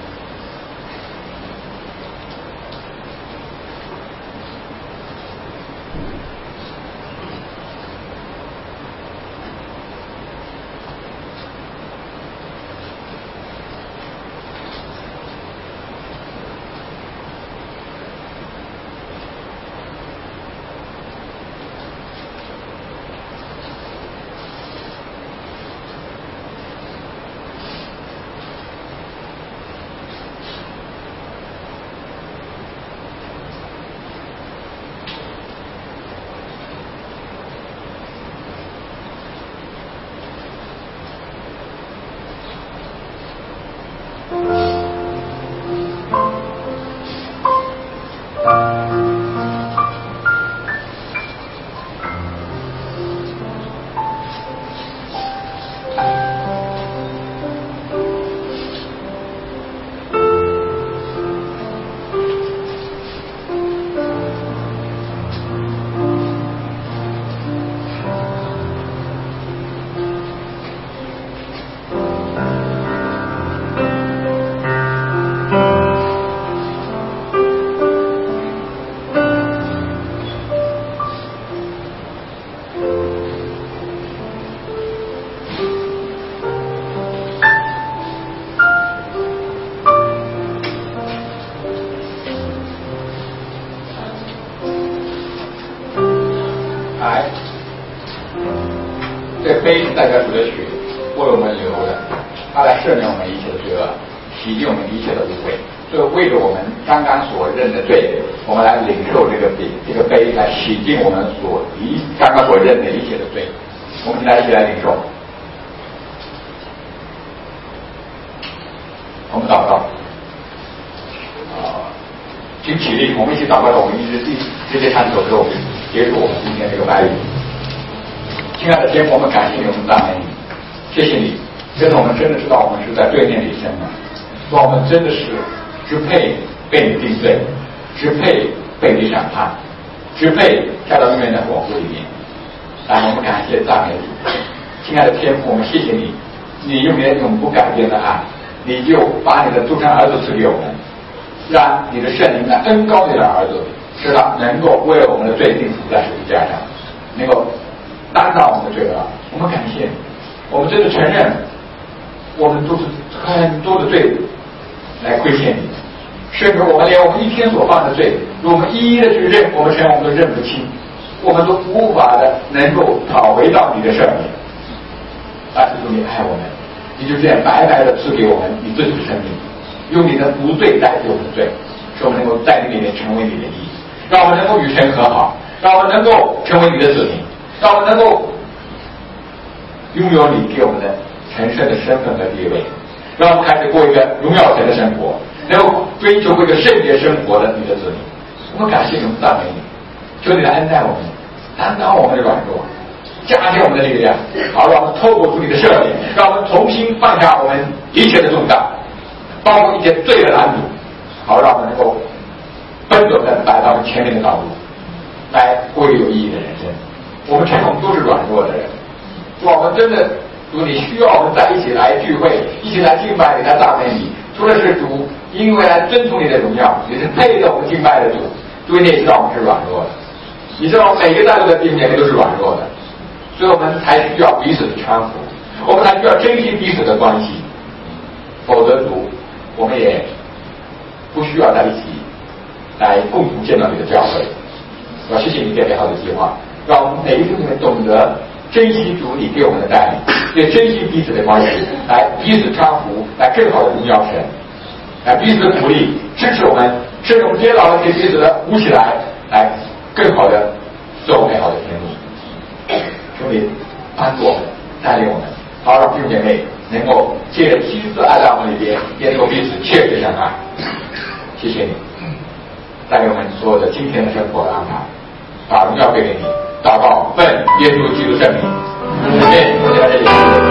杯是代表主的血为我们流的，他来赦免我们一切的罪恶，洗净我们一切的污秽。所以为着我们刚刚所认的罪，我们来领受这个杯，这个杯来洗净我们所一刚刚所认的一切的罪。我们现在一起来领受。我们祷告，啊，请起立，我们一起祷告，我们一直直接唱这首歌，我们结束我们今天这个白礼。亲爱的天父，我们感谢你，我们赞美你，谢谢你，真的我们真的知道我们是在罪孽里生的，说我们真的是只配被你定罪，只配被你审判，只配下到永远的火湖里面。但我们感谢赞美主，亲爱的天父，我们谢谢你，你用你的永不改变的爱，你就把你的独生儿子赐给我们，让你的圣灵来恩膏你的儿子，使他能够为我们的罪定死在十字架上，能够担当我们的罪恶。我们感谢你，我们真的承认我们都是很多的罪来亏欠你，甚至我们连我们一天所犯的罪，如果我们一一的去认，我们承认我们都认不清，我们都无法的能够讨回到你的赦免。但是主你爱我们，你就这样白白的赐给我们你自己的生命，用你的无罪代替我们的罪，使我们能够在你里面成为你的义，让我们能够与神和好，让我们能够成为你的子民，让我们能够拥有你给我们的神圣的身份和地位，让我们开始过一个荣耀神的生活，能够追求过一个圣洁生活的你的子民。我们感谢你，我们赞美你，求你来恩待我们，担当我们的软弱，加添我们的力量，好让我们透过主你的赦免，让我们重新放下我们一切的重担，包括一些罪的拦阻，好让我们能够奔走的来到前面的道路，来过一个有意义的人生。我们承认我们都是软弱的人，我们真的主你需要我们在一起来聚会，一起来敬拜你，来赞美你。除了是主因为来遵从你的荣耀，你是配得我们敬拜的主，所以你也知道我们是软弱的，你知道每个在座的弟兄姐妹都是软弱的，所以我们才需要彼此的搀扶，我们才需要珍惜彼此的关系，否则主我们也不需要在一起来共同建造你的教会。我谢谢你这美好的计划，让我们每一个人懂得珍惜主你给我们的带领，也珍惜彼此的关系，来彼此搀扶，来更好的荣耀神，来彼此的鼓励支持我们，甚至我们跌倒了可以彼此的扶起来，来更好的走美好的天路。求你帮助我们，带领我们，好让弟兄姐妹能够借着基督爱在我们里边，也能够彼此切实相爱。谢谢你带给我们所有的今天的生活的安排， 把荣耀归给你。祷告，奉耶稣基督圣名，阿门。我们在这里。